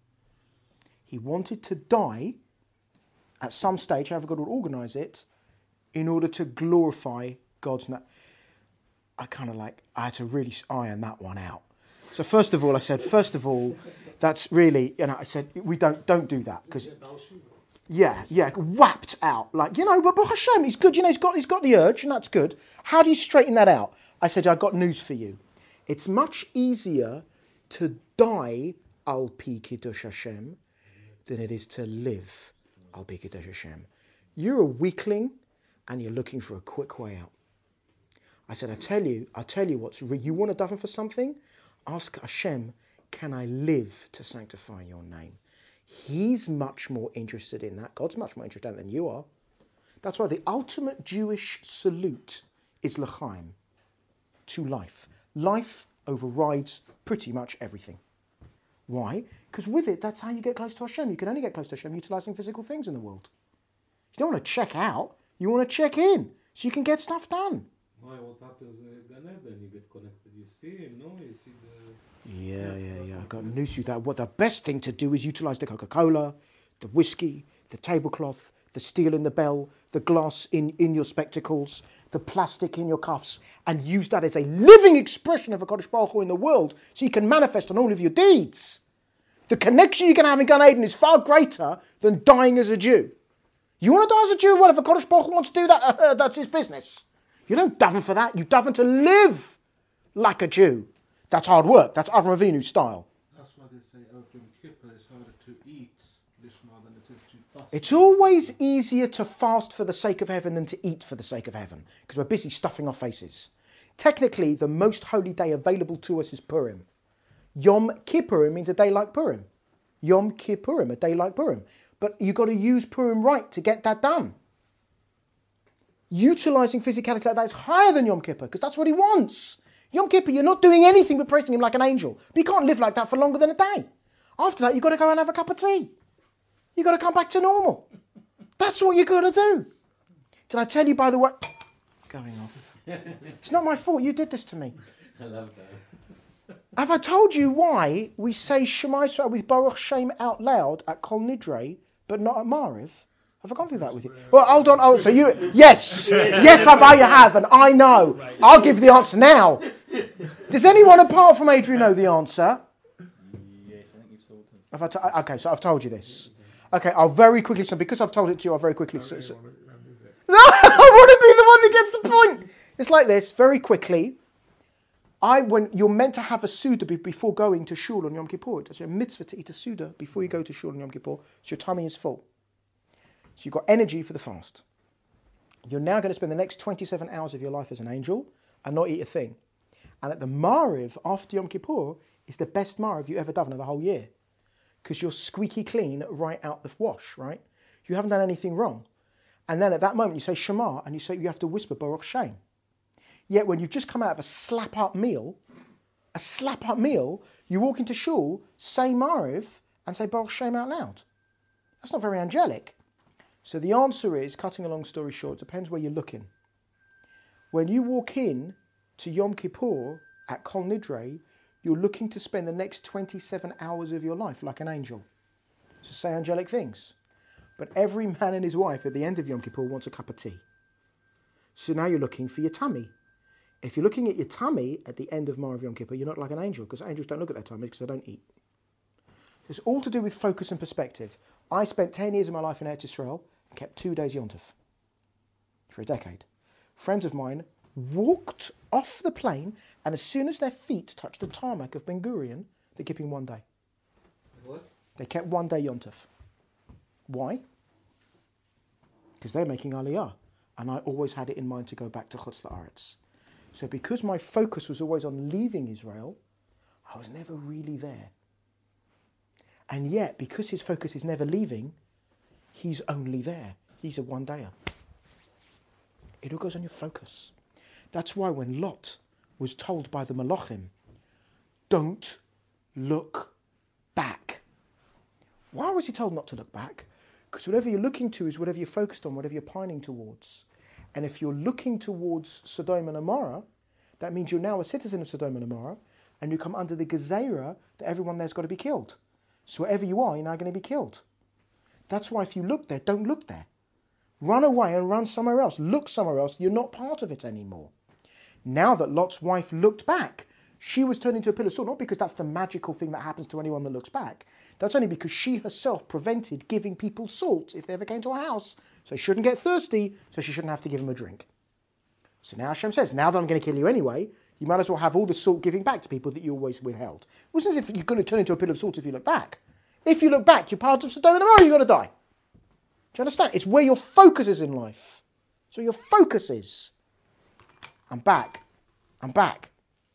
He wanted to die at some stage, however God would organise it, in order to glorify God's name. I kind of like, I had to really iron that one out. So first of all, I said, first of all, that's really, you know, I said, we don't don't do that because, yeah, yeah, whapped out, like, you know, but, but Hashem, he's good, you know, he's got he's got the urge, and that's good. How do you straighten that out? I said, I've got news for you. It's much easier to die al pi kiddush Hashem than it is to live al pi kiddush Hashem. You're a weakling, and you're looking for a quick way out. I said, I tell you, I tell you what's re- you want to daven for something? Ask Hashem, can I live to sanctify your name? He's much more interested in that. God's much more interested in that than you are. That's why the ultimate Jewish salute is l'chaim, to life. Life overrides pretty much everything. Why? Because with it, that's how you get close to Hashem. You can only get close to Hashem utilising physical things in the world. You don't want to check out, you want to check in, so you can get stuff done. Why? What happens in Gan Eden? You get connected. You see him, no? You see the... Yeah, yeah, yeah. I've got news for you. That what the best thing to do is utilise the Coca-Cola, the whiskey, the tablecloth, the steel in the bell, the glass in, in your spectacles, the plastic in your cuffs, and use that as a living expression of a Kodesh Baruch Hu in the world so you can manifest on all of your deeds. The connection you can have in Gan Eden is far greater than dying as a Jew. You want to die as a Jew? Well, if a Kodesh Baruch Hu wants to do that, uh, that's his business. You don't daven for that. You daven to live like a Jew. That's hard work. That's Avram Avinu style. That's why they say over Yom Kippur it's harder to eat lishma than it is to fast. It's always easier to fast for the sake of heaven than to eat for the sake of heaven, because we're busy stuffing our faces. Technically, the most holy day available to us is Purim. Yom Kippurim means a day like Purim. Yom Kippurim, a day like Purim. But you've got to use Purim right to get that done. Utilising physicality like that is higher than Yom Kippur, because that's what he wants. Yom Kippur, you're not doing anything but praising him like an angel. But you can't live like that for longer than a day. After that, you've got to go and have a cup of tea. You've got to come back to normal. That's what you've got to do. Did I tell you, by the way... Going off. It's not my fault. You did this to me. I love that. Have I told you why we say Shema Yisrael with Baruch Shem out loud at Kol Nidre, but not at Mariv? Have I gone through that with you? Well, hold on. Oh, so you... Yes. Yes, Rabbi, you have, and I know. I'll give the answer now. Does anyone apart from Adrian know the answer? Yes, I think you've told us. Have I to- okay, so I've told you this. Okay, I'll very quickly... So because I've told it to you, I'll very quickly... So, so. No, I want to be the one that gets the point. It's like this, very quickly. I, when you're meant to have a Suda be- before going to Shul on Yom Kippur. It's a mitzvah to eat a Suda before you go to Shul on Yom Kippur, so your tummy is full. So you've got energy for the fast. You're now going to spend the next twenty-seven hours of your life as an angel and not eat a thing. And at the Mariv, after Yom Kippur, is the best Mariv you ever done in the whole year. Because you're squeaky clean right out the wash, right? You haven't done anything wrong. And then at that moment you say Shema, and you say you have to whisper Baruch Shem. Yet when you've just come out of a slap-up meal, a slap-up meal, you walk into shul, say Mariv, and say Baruch Shem out loud. That's not very angelic. So the answer is, cutting a long story short, depends where you're looking. When you walk in to Yom Kippur at Kol Nidre, you're looking to spend the next twenty-seven hours of your life like an angel. To say angelic things. But every man and his wife at the end of Yom Kippur wants a cup of tea. So now you're looking for your tummy. If you're looking at your tummy at the end of Mariv Yom Kippur, you're not like an angel, because angels don't look at their tummies because they don't eat. It's all to do with focus and perspective. I spent ten years of my life in Eretz Yisrael and kept two days Yontif for a decade. Friends of mine walked off the plane, and as soon as their feet touched the tarmac of Ben Gurion, they're keeping one day. What? They kept one day Yontif. Why? Because they're making Aliyah. And I always had it in mind to go back to Chutz La'aretz. So because my focus was always on leaving Israel, I was never really there. And yet, because his focus is never leaving, he's only there. He's a one-dayer. It all goes on your focus. That's why when Lot was told by the Malachim, don't look back. Why was he told not to look back? Because whatever you're looking to is whatever you're focused on, whatever you're pining towards. And if you're looking towards Sodom and Amorah, that means you're now a citizen of Sodom and Amorah, and you come under the Gezerah that everyone there's got to be killed. So wherever you are, you're now going to be killed. That's why if you look there, don't look there. Run away and run somewhere else. Look somewhere else. You're not part of it anymore. Now that Lot's wife looked back, she was turned into a pillar of salt, not because that's the magical thing that happens to anyone that looks back. That's only because she herself prevented giving people salt if they ever came to a house. So they shouldn't get thirsty, so she shouldn't have to give them a drink. So now Hashem says, now that I'm going to kill you anyway, you might as well have all the salt giving back to people that you always withheld. It wasn't as if you're going to turn into a pillar of salt if you look back. If you look back, you're part of Sodom and Amorah, you're going to die. Do you understand? It's where your focus is in life. So your focus is. I'm back. I'm back.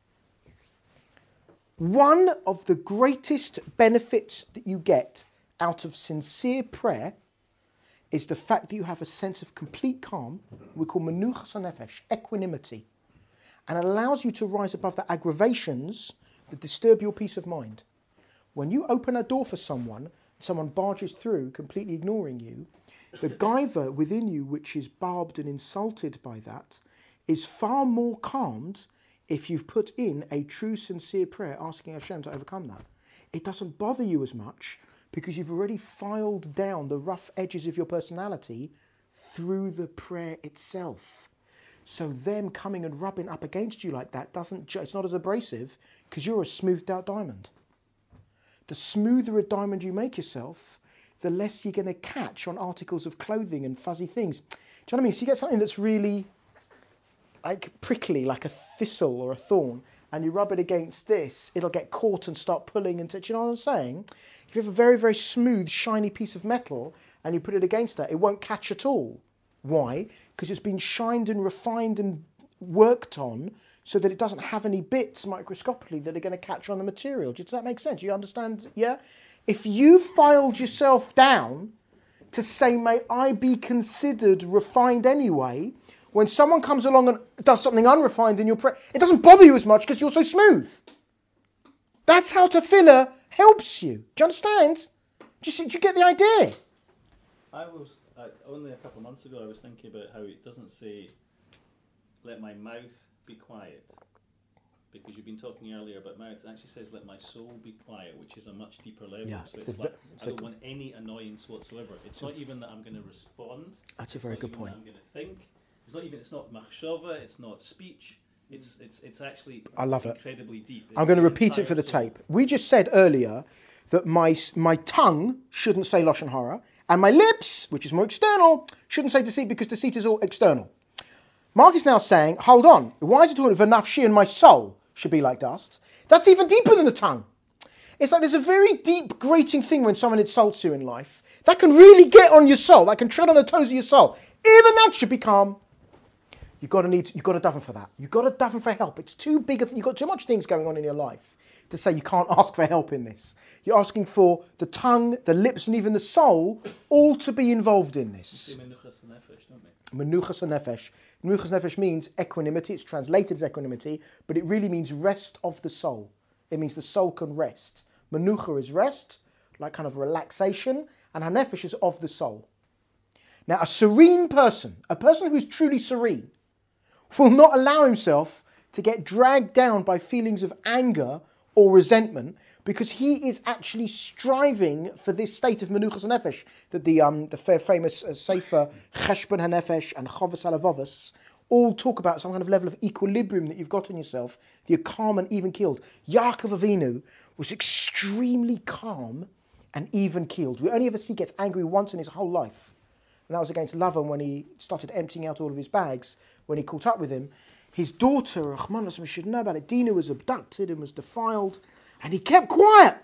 One of the greatest benefits that you get out of sincere prayer is the fact that you have a sense of complete calm, we call menuchas hanefesh, equanimity, and it allows you to rise above the aggravations that disturb your peace of mind. When you open a door for someone, someone barges through, completely ignoring you, the gaiva within you, which is barbed and insulted by that, is far more calmed if you've put in a true, sincere prayer asking Hashem to overcome that. It doesn't bother you as much because you've already filed down the rough edges of your personality through the prayer itself. So them coming and rubbing up against you like that doesn't, ju- it's not as abrasive because you're a smoothed out diamond. The smoother a diamond you make yourself, the less you're going to catch on articles of clothing and fuzzy things. Do you know what I mean? So you get something that's really like prickly, like a thistle or a thorn, and you rub it against this, it'll get caught and start pulling. And do you know what I'm saying? If you have a very, very smooth, shiny piece of metal and you put it against that, it won't catch at all. Why? Because it's been shined and refined and worked on so that it doesn't have any bits microscopically that are going to catch on the material. Does that make sense? You understand? Yeah? If you filed yourself down to say, may I be considered refined anyway, when someone comes along and does something unrefined in your pre- it doesn't bother you as much because you're so smooth. That's how tefillah helps you. Do you understand? Do you, see, do you get the idea? I was, uh, only a couple of months ago, I was thinking about how it doesn't say, let my mouth be quiet. Because you've been talking earlier about mouth, it actually says, let my soul be quiet, which is a much deeper level. Yeah, so it's it's the like, ve- it's I don't like- want any annoyance whatsoever. It's not even that I'm going to respond. That's a It's very not good even point. that I'm going to think. It's not even, it's not machshava, it's not speech. It's it's it's actually I love it. incredibly deep. I'm It's going to the repeat it for the entire soul. tape. We just said earlier that my my tongue shouldn't say Lashon Hara, and my lips, which is more external, shouldn't say deceit because deceit is all external. Mark is now saying, hold on, why is it talking about nafshi and my soul should be like dust? That's even deeper than the tongue. It's like there's a very deep, grating thing when someone insults you in life. That can really get on your soul. That can tread on the toes of your soul. Even that should be calm. You've got to need, you've got to daven for that. You've got to daven for help. It's too big a thing. You've got too much things going on in your life to say you can't ask for help in this. You're asking for the tongue, the lips, and even the soul all to be involved in We this. say menuchas nefesh, don't we? Menuchas nefesh. Menuchas nefesh means equanimity. It's translated as equanimity, but it really means rest of the soul. It means the soul can rest. Menucha is rest, like kind of relaxation, and hanefesh is of the soul. Now, a serene person, a person who is truly serene, will not allow himself to get dragged down by feelings of anger or resentment because he is actually striving for this state of menuchas nefesh that the um, the fair famous uh, sefer Cheshbon HaNefesh and Chovos HaLevavos all talk about some kind of level of equilibrium that you've got in yourself, that you're calm and even keeled. Yaakov Avinu was extremely calm and even keeled. We only ever see he gets angry once in his whole life. And that was against Lavan when he started emptying out all of his bags, when he caught up with him. His daughter, Rachmanos, we should know about it, Dinah was abducted and was defiled, and he kept quiet.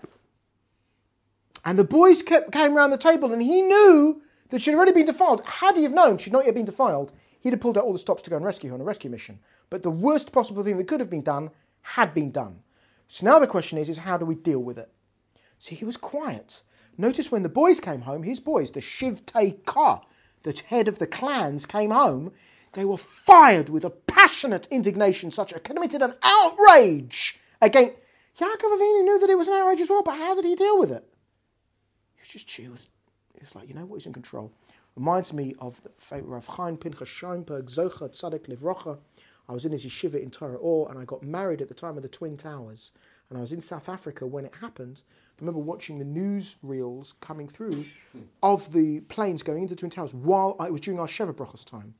And the boys kept came around the table, and he knew that she'd already been defiled. Had he have known she'd not yet been defiled, he'd have pulled out all the stops to go and rescue her on a rescue mission. But the worst possible thing that could have been done had been done. So now the question is, is how do we deal with it? So he was quiet. Notice when the boys came home, his boys, the Shivtei Ka, the head of the clans, came home, they were fired with a passionate indignation, such a committed an outrage against. Yaakov Avinu knew that it was an outrage as well, but how did he deal with it? He was just, he was, he was like, you know what, he's in control. Reminds me of the favourite Rav Chaim Pinchas Scheinberg, Zocher Tzadik Livrocha. I was in his yeshiva in Torah Or, and I got married at the time of the Twin Towers. And I was in South Africa when it happened. I remember watching the news reels coming through of the planes going into the Twin Towers while I, it was during our Sheva Brachos time.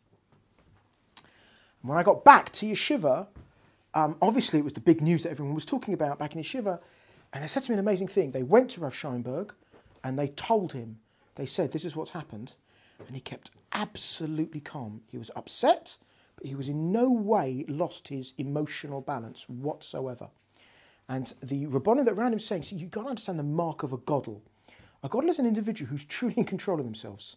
And when I got back to yeshiva, um, obviously it was the big news that everyone was talking about back in yeshiva. And they said to me an amazing thing. They went to Rav Scheinberg and they told him, they said, this is what's happened. And he kept absolutely calm. He was upset, but he was in no way lost his emotional balance whatsoever. And the Rabbanim that around him saying, see, you've got to understand the mark of a Godel. A Godel is an individual who's truly in control of themselves.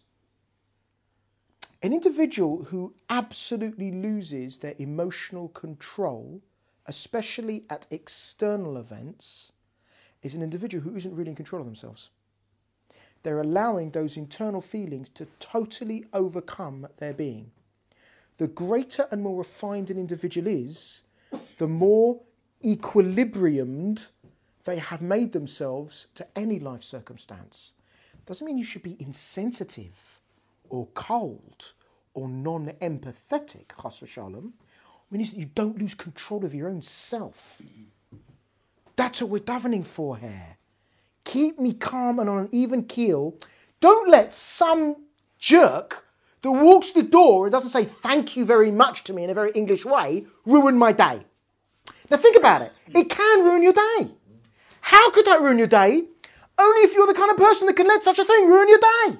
An individual who absolutely loses their emotional control, especially at external events, is an individual who isn't really in control of themselves. They're allowing those internal feelings to totally overcome their being. The greater and more refined an individual is, the more equilibriumed they have made themselves to any life circumstance. Doesn't mean you should be insensitive or cold or non-empathetic, chas v'shalom. It means that you don't lose control of your own self. That's what we're davening for here. Keep me calm and on an even keel. Don't let some jerk that walks the door and doesn't say thank you very much to me in a very English way ruin my day. Now think about it. It can ruin your day. How could that ruin your day? Only if you're the kind of person that can let such a thing ruin your day.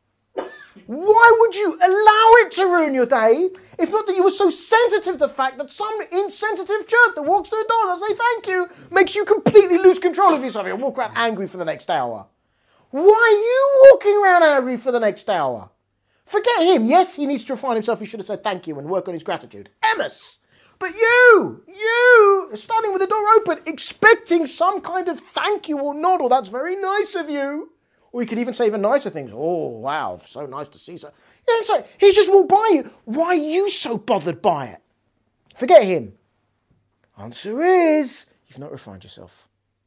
Why would you allow it to ruin your day if not that you were so sensitive to the fact that some insensitive jerk that walks through the door and doesn't say thank you makes you completely lose control of yourself and walk around angry for the next hour? Why are you walking around angry for the next hour? Forget him. Yes, he needs to refine himself. He should have said thank you and work on his gratitude. Emes. But you, you are standing with the door open, expecting some kind of thank you or nod, or that's very nice of you. Or you could even say even nicer things. Oh, wow, so nice to see so. You know, so he just walked by you. Why are you so bothered by it? Forget him. Answer is, you've not refined yourself.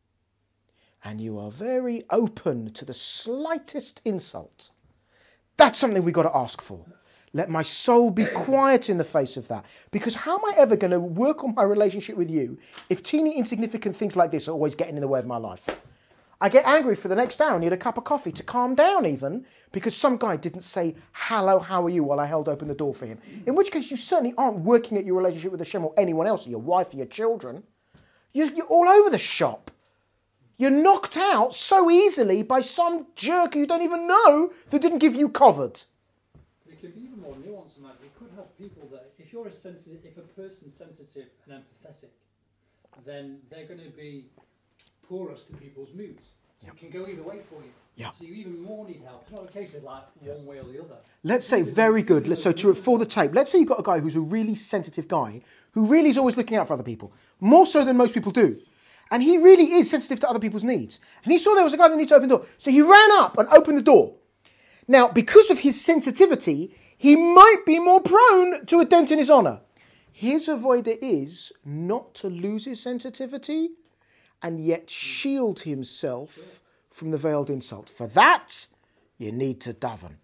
And you are very open to the slightest insult. That's something we've got to ask for. Let my soul be quiet in the face of that. Because how am I ever going to work on my relationship with you if teeny insignificant things like this are always getting in the way of my life? I get angry for the next hour and need a cup of coffee to calm down even because some guy didn't say, hello, how are you, while I held open the door for him. In which case you certainly aren't working at your relationship with Hashem or anyone else, or your wife or your children. You're, you're all over the shop. You're knocked out so easily by some jerk you don't even know that didn't give you covered. It can be even more nuanced than that. You could have people that, if you're a sensitive, if a person's sensitive and empathetic, then they're going to be porous to people's moods. So Yep. it can go either way for you. Yep. So you even more need help. It's not a case of like Yep. one way or the other. Let's say, very good. Let's, so to, for the tape, let's say you've got a guy who's a really sensitive guy who really is always looking out for other people, more so than most people do. And he really is sensitive to other people's needs. And he saw there was a guy that needs to open the door. So he ran up and opened the door. Now, because of his sensitivity, he might be more prone to a dent in his honour. His avoider is not to lose his sensitivity and yet shield himself from the veiled insult. For that, you need to daven.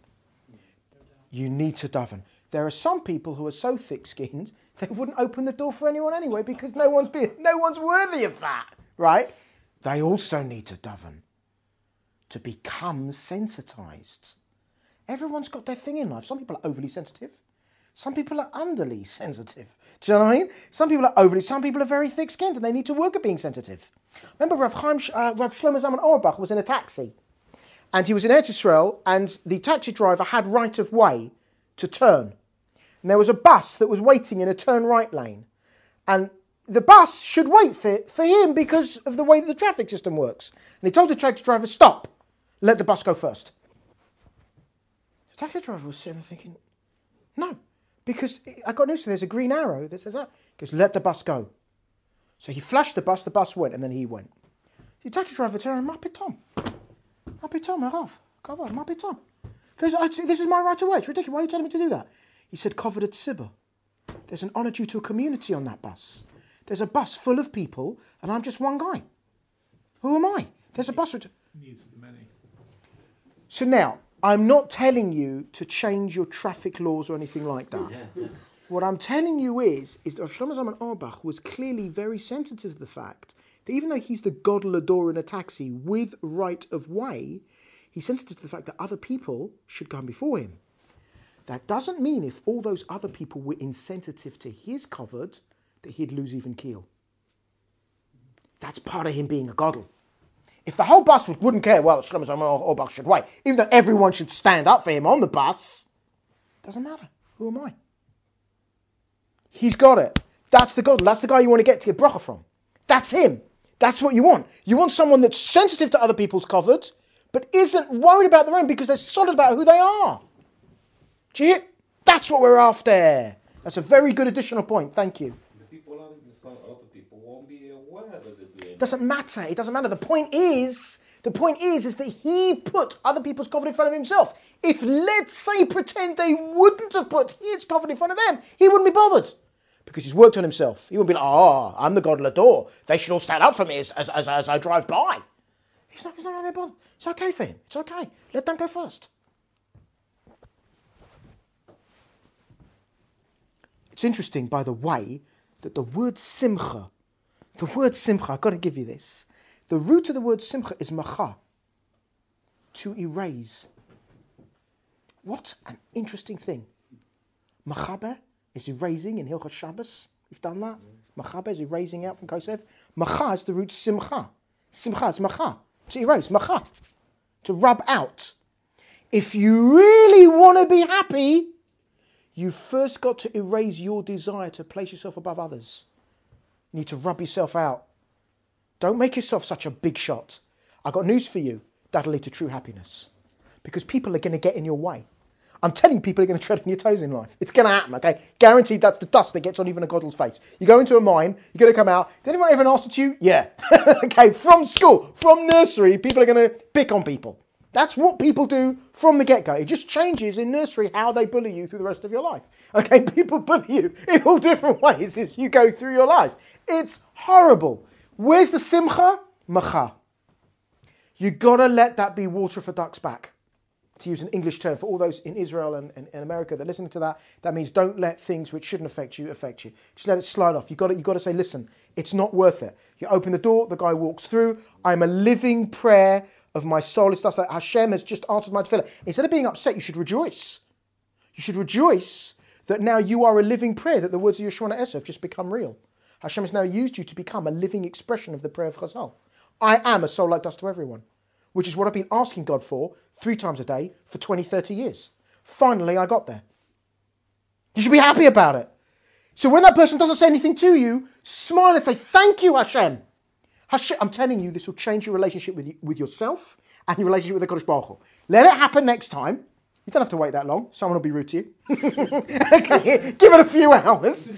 You need to daven. There are some people who are so thick-skinned, they wouldn't open the door for anyone anyway because no one's being, no one's worthy of that, right? They also need to daven, to become sensitized. Everyone's got their thing in life. Some people are overly sensitive. Some people are underly sensitive. Do you know what I mean? Some people are overly, some people are very thick-skinned and they need to work at being sensitive. Remember Rav, Chaim, uh, Rav Shlomo Zalman Auerbach was in a taxi and he was in Eretz Yisrael and the taxi driver had right of way to turn. And there was a bus that was waiting in a turn right lane. And the bus should wait for, for him because of the way that the traffic system works. And he told the taxi driver, stop, let the bus go first. The taxi driver was sitting there thinking, no, because I got news to you, there's a green arrow that says that. He goes, let the bus go. So he flashed the bus, the bus went, and then he went. The taxi driver turned, ma pitom. Ma pitom, Harav. Kavod, ma pitom. He goes, this is my right of way, it's ridiculous, why are you telling me to do that? He said, Kavod at Sibba. There's an honour due to a community on that bus. There's a bus full of people, and I'm just one guy. Who am I? There's a bus with... Needs of the many. So now, I'm not telling you to change your traffic laws or anything like that. What I'm telling you is, is that Shlomo Zalman Auerbach was clearly very sensitive to the fact that even though he's the Gadol Hador in a taxi with right of way, he's sensitive to the fact that other people should come before him. That doesn't mean if all those other people were insensitive to his covered, that he'd lose even keel. That's part of him being a Gadol. If the whole bus wouldn't care, well, Shlomo Zalman Auerbach should wait, even though everyone should stand up for him on the bus, doesn't matter. Who am I? He's got it. That's the Gadol. That's the guy you want to get to get bracha from. That's him. That's what you want. You want someone that's sensitive to other people's covered, but isn't worried about their own because they're solid about who they are. Do you hear? That's what we're after. That's a very good additional point. Thank you. The people on some other people won't be aware that they're doing. Doesn't matter. It doesn't matter. The point is, the point is, is that he put other people's covered in front of himself. If, let's say, pretend they wouldn't have put his covered in front of them, he wouldn't be bothered. Because he's worked on himself. He wouldn't be like, oh, I'm the Gadol Hador. They should all stand up for me as, as, as, as I drive by. He's not, he's not going to be bothered. It's okay for him. It's okay. Let them go first. It's interesting, by the way, that the word simcha, the word simcha, I've got to give you this. The root of the word simcha is macha, to erase. What an interesting thing. Machaber is erasing in Hilchot Shabbos. We've done that. Machaber is erasing out from Kosef. Macha is the root simcha. Simcha is macha, to erase, macha, to rub out. If you really want to be happy, you've first got to erase your desire to place yourself above others. You need to rub yourself out. Don't make yourself such a big shot. I've got news for you. That'll lead to true happiness. Because people are going to get in your way. I'm telling you, people are going to tread on your toes in life. It's going to happen, okay? Guaranteed that's the dust that gets on even a god's face. You go into a mine, you're going to come out. Did anyone ever ask it to you? Yeah. Okay, from school, from nursery, people are going to pick on people. That's what people do from the get-go. It just changes in nursery how they bully you through the rest of your life. Okay, people bully you in all different ways as you go through your life. It's horrible. Where's the simcha? Macha. You got to let that be water for ducks back. To use an English term for all those in Israel and, and, and America that are listening to that, that means don't let things which shouldn't affect you affect you. Just let it slide off. You've got to, you've got to say, listen, it's not worth it. You open the door, the guy walks through. I'm a living prayer of my soul. It's just like Hashem has just answered my tefillah. Instead of being upset, you should rejoice. You should rejoice that now you are a living prayer, that the words of Yeshua Esau have just become real. Hashem has now used you to become a living expression of the prayer of Chazal. I am a soul like dust to everyone, which is what I've been asking God for three times a day for twenty, thirty years. Finally, I got there. You should be happy about it. So when that person doesn't say anything to you, smile and say, thank you, Hashem. Hashem, I'm telling you, this will change your relationship with you, with yourself and your relationship with the Kodesh Baruch Hu. Let it happen next time. You don't have to wait that long. Someone will be rude to you. Okay, give it a few hours.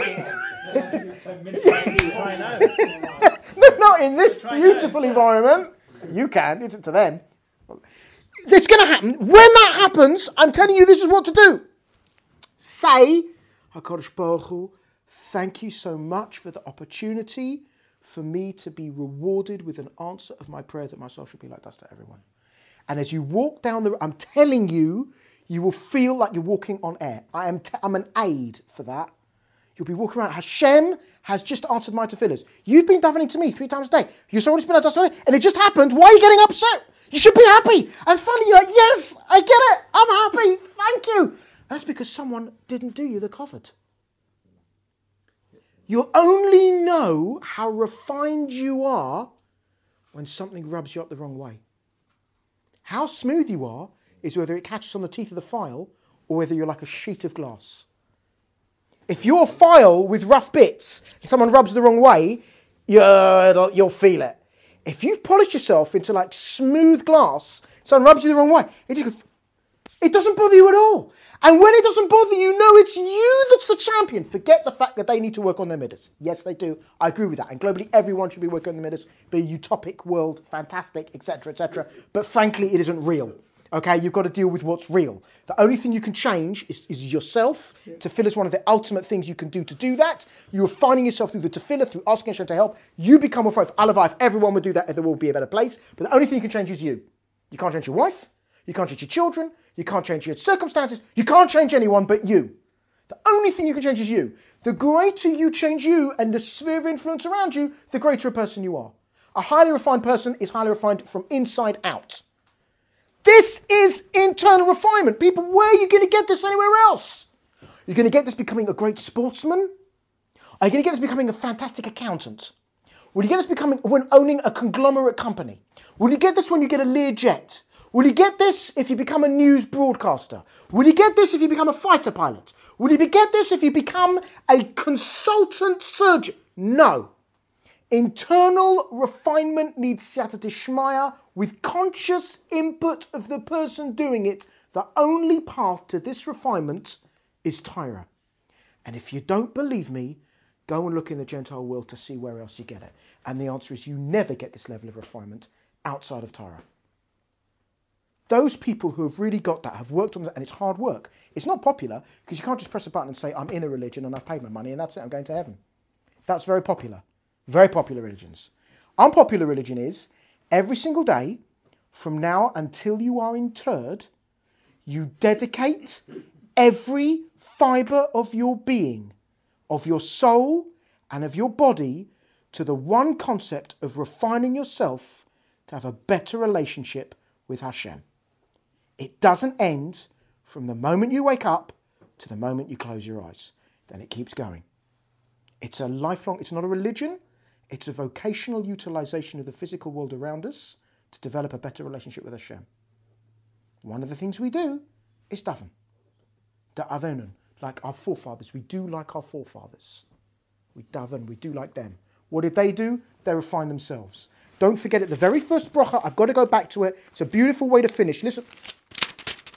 No, not in this beautiful environment. You can. It's up to them. It's going to happen. When that happens, I'm telling you, this is what to do. Say, HaKadosh Baruch Hu, thank you so much for the opportunity for me to be rewarded with an answer of my prayer that my soul should be like dust to everyone. And as you walk down the, I'm telling you, you will feel like you're walking on air. I am, t- I'm an aid for that. You'll be walking around. Hashem has just answered my tefillahs. You've been davening to me three times a day. Your soul has been like dust, and it just happened. Why are you getting upset? You should be happy. And finally, you're like, yes, I get it. I'm happy. Thank you. That's because someone didn't do you the covet. You'll only know how refined you are when something rubs you up the wrong way. How smooth you are is whether it catches on the teeth of the file or whether you're like a sheet of glass. If you're a file with rough bits and someone rubs the wrong way, you'll, you'll feel it. If you've polished yourself into like smooth glass, someone rubs you the wrong way, it just goes, it doesn't bother you at all. And when it doesn't bother you, know it's you that's the champion. Forget the fact that they need to work on their midas. Yes, they do. I agree with that. And globally, everyone should be working on their midas. Be a utopic world, fantastic, et cetera, et cetera. But frankly, it isn't real. Okay, you've got to deal with what's real. The only thing you can change is, is yourself. Yeah. Tefillah is one of the ultimate things you can do to do that. You're finding yourself through the tefillah, through asking Hashem to help. You become a friend. Alavai, if everyone would do that, there will be a better place. But the only thing you can change is you. You can't change your wife. You can't change your children. You can't change your circumstances. You can't change anyone but you. The only thing you can change is you. The greater you change you and the sphere of influence around you, the greater a person you are. A highly refined person is highly refined from inside out. This is internal refinement. People, where are you going to get this anywhere else? You're going to get this becoming a great sportsman? Are you going to get this becoming a fantastic accountant? Will you get this becoming when owning a conglomerate company? Will you get this when you get a Learjet? Will you get this if you become a news broadcaster? Will you get this if you become a fighter pilot? Will you get this if you become a consultant surgeon? No. Internal refinement needs siyata dishmaya with conscious input of the person doing it. The only path to this refinement is Torah. And if you don't believe me, go and look in the Gentile world to see where else you get it. And the answer is you never get this level of refinement outside of Torah. Those people who have really got that have worked on that, and it's hard work. It's not popular because you can't just press a button and say, I'm in a religion and I've paid my money and that's it, I'm going to heaven. That's very popular. Very popular religions. Unpopular religion is every single day from now until you are interred, you dedicate every fibre of your being, of your soul and of your body to the one concept of refining yourself to have a better relationship with Hashem. It doesn't end from the moment you wake up to the moment you close your eyes. Then it keeps going. It's a lifelong, it's not a religion, it's a vocational utilization of the physical world around us to develop a better relationship with Hashem. One of the things we do is daven. Da'avenun, like our forefathers. We do like our forefathers. We daven, we do like them. What did they do? They refined themselves. Don't forget it. The very first bracha, I've got to go back to it. It's a beautiful way to finish. Listen.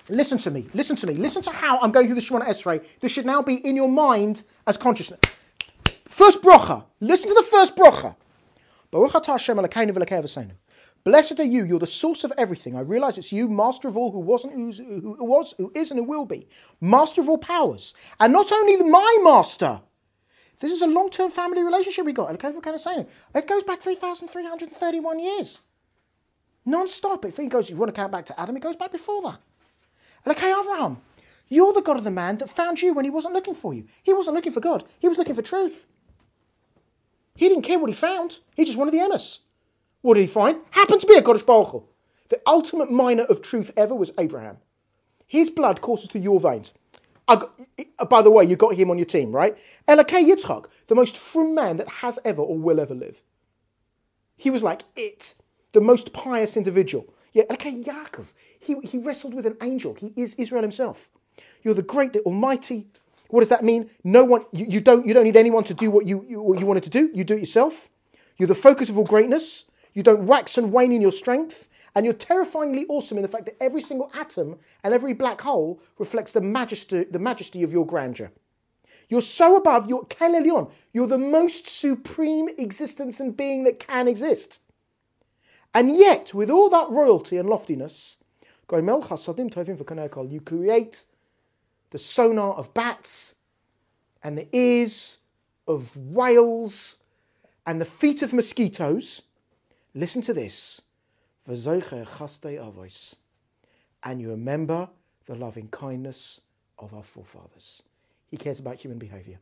Listen to me, listen to me, listen to how I'm going through the Shemona Esrei. This should now be in your mind as consciousness. First bracha, listen to the first bracha. Baruch atah Hashem Elokeinu v'Elokei Avosenu. Blessed are you, you're the source of everything. I realize it's you, master of all, who wasn't, who's, who was, who is, and who will be. Master of all powers. And not only my master. This is a long-term family relationship we got. Elokeinu v'Elokei Avosenu. It goes back three thousand three hundred thirty-one years. Non-stop. If it goes, you want to count back to Adam, it goes back before that. Elokei Avraham, you're the God of the man that found you when he wasn't looking for you. He wasn't looking for God. He was looking for truth. He didn't care what he found. He just wanted the emes. What did he find? Happened to be a Kodesh Baruch Hu. The ultimate miner of truth ever was Abraham. His blood courses through your veins. I got, by the way, you got him on your team, right? Elokei Yitzchak, the most frum man that has ever or will ever live. He was like it, the most pious individual. Yeah, Elokei Yaakov, he, he wrestled with an angel. He is Israel himself. You're the great, the almighty. What does that mean? No one, you, you don't you don't need anyone to do what you, you what you wanted to do. You do it yourself. You're the focus of all greatness. You don't wax and wane in your strength. And you're terrifyingly awesome in the fact that every single atom and every black hole reflects the majesty, the majesty of your grandeur. You're so above, you're Kel Elyon. You're the most supreme existence and being that can exist. And yet, with all that royalty and loftiness, you create the sonar of bats and the ears of whales and the feet of mosquitoes. Listen to this. And you remember the loving kindness of our forefathers. He cares about human behavior.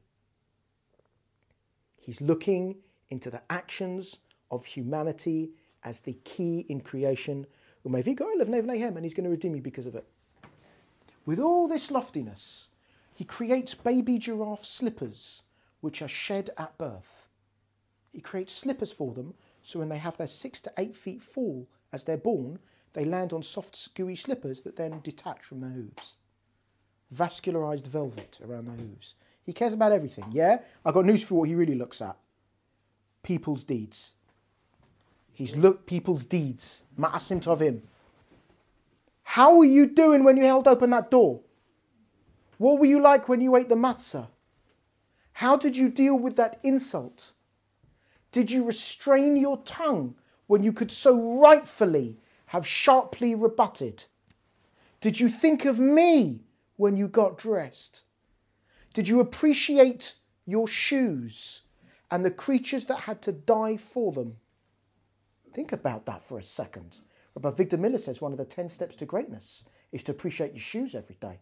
He's looking into the actions of humanity as the key in creation. And he's going to redeem you because of it. With all this loftiness, he creates baby giraffe slippers, which are shed at birth. He creates slippers for them, so when they have their six to eight feet fall as they're born, they land on soft, gooey slippers that then detach from their hooves. Vascularized velvet around their hooves. He cares about everything, yeah? I've got news for what he really looks at. People's deeds. He's looked people's deeds. Ma'asim tovim. How were you doing when you held open that door? What were you like when you ate the matzah? How did you deal with that insult? Did you restrain your tongue when you could so rightfully have sharply rebutted? Did you think of me when you got dressed? Did you appreciate your shoes and the creatures that had to die for them? Think about that for a second. Rabbi Victor Miller says one of the ten steps to greatness is to appreciate your shoes every day.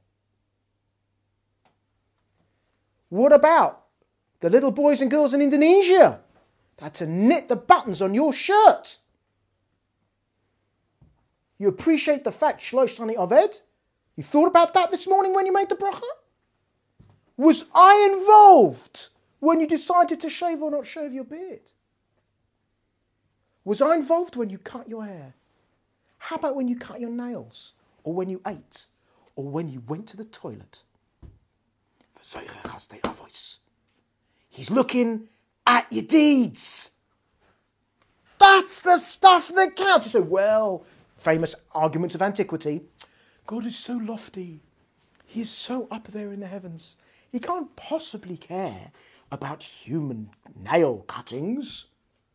What about the little boys and girls in Indonesia that had to knit the buttons on your shirt? You appreciate the fact, Shlosh Shani Aved? You thought about that this morning when you made the bracha? Was I involved when you decided to shave or not shave your beard? Was I involved when you cut your hair? How about when you cut your nails? Or when you ate? Or when you went to the toilet? He's looking at your deeds. That's the stuff that counts. You say, well, famous arguments of antiquity. God is so lofty. He is so up there in the heavens. He can't possibly care about human nail cuttings.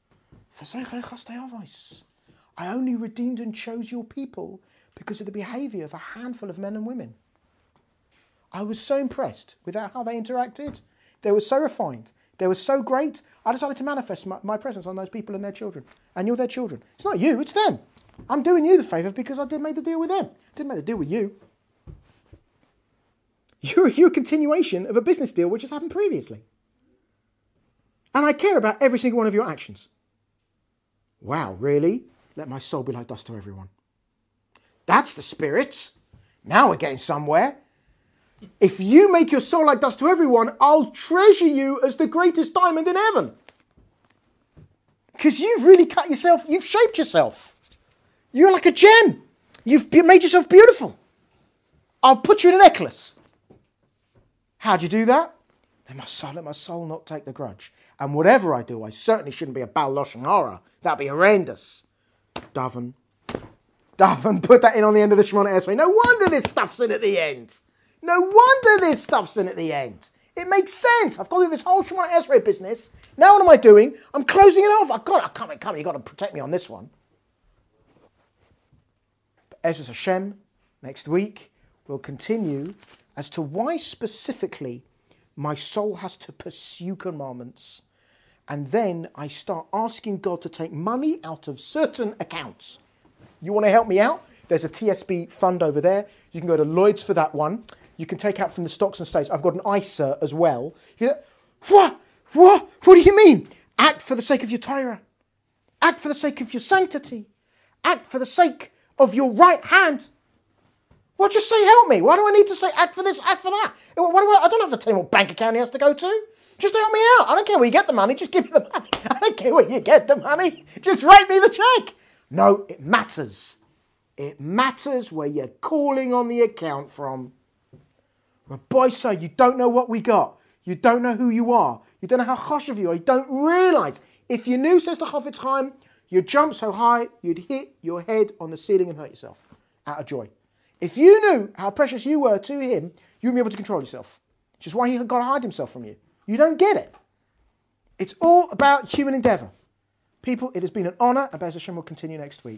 I only redeemed and chose your people because of the behavior of a handful of men and women. I was so impressed with how they interacted. They were so refined. They were so great. I decided to manifest my, my presence on those people and their children. And you're their children. It's not you, it's them. I'm doing you the favour because I did make the deal with them. I didn't make the deal with you. You're, you're a continuation of a business deal which has happened previously. And I care about every single one of your actions. Wow, really? Let my soul be like dust to everyone. That's the spirit. Now we're getting somewhere. If you make your soul like dust to everyone, I'll treasure you as the greatest diamond in heaven. Because you've really cut yourself, you've shaped yourself. You're like a gem. You've made yourself beautiful. I'll put you in a necklace. How'd you do that? Let my soul, let my soul not take the grudge. And whatever I do, I certainly shouldn't be a Baal Lashon Hara. That'd be horrendous. Daven, Davin, put that in on the end of the Shemona Esrei. No wonder this stuff's in at the end. No wonder this stuff's in at the end. It makes sense. I've gone through this whole Shemona Esrei business. Now what am I doing? I'm closing it off. I've got, come on, come on, you've got to protect me on this one. But Ezra Hashem, next week, will continue as to why specifically my soul has to pursue commandments. And then I start asking God to take money out of certain accounts. You want to help me out? There's a T S B fund over there. You can go to Lloyd's for that one. You can take out from the stocks and states. I've got an I S A as well. You go, what? What? What do you mean? Act for the sake of your Torah. Act for the sake of your sanctity. Act for the sake of your right hand. Well, just say help me. Why do I need to say act for this, act for that? What, what, what, I don't have to tell him what bank account he has to go to. Just help me out. I don't care where you get the money. Just give me the money. I don't care where you get the money. Just write me the check. No, it matters. It matters where you're calling on the account from. Rabbi say you don't know what we got. You don't know who you are. You don't know how choshev you are. You don't realise. If you knew, says the Chofetz Chaim, you'd jump so high, you'd hit your head on the ceiling and hurt yourself out of joy. If you knew how precious you were to him, you'd be able to control yourself. Which is why he got to hide himself from you. You don't get it. It's all about human endeavour. People, it has been an honour, and Be'ez Hashem will continue next week.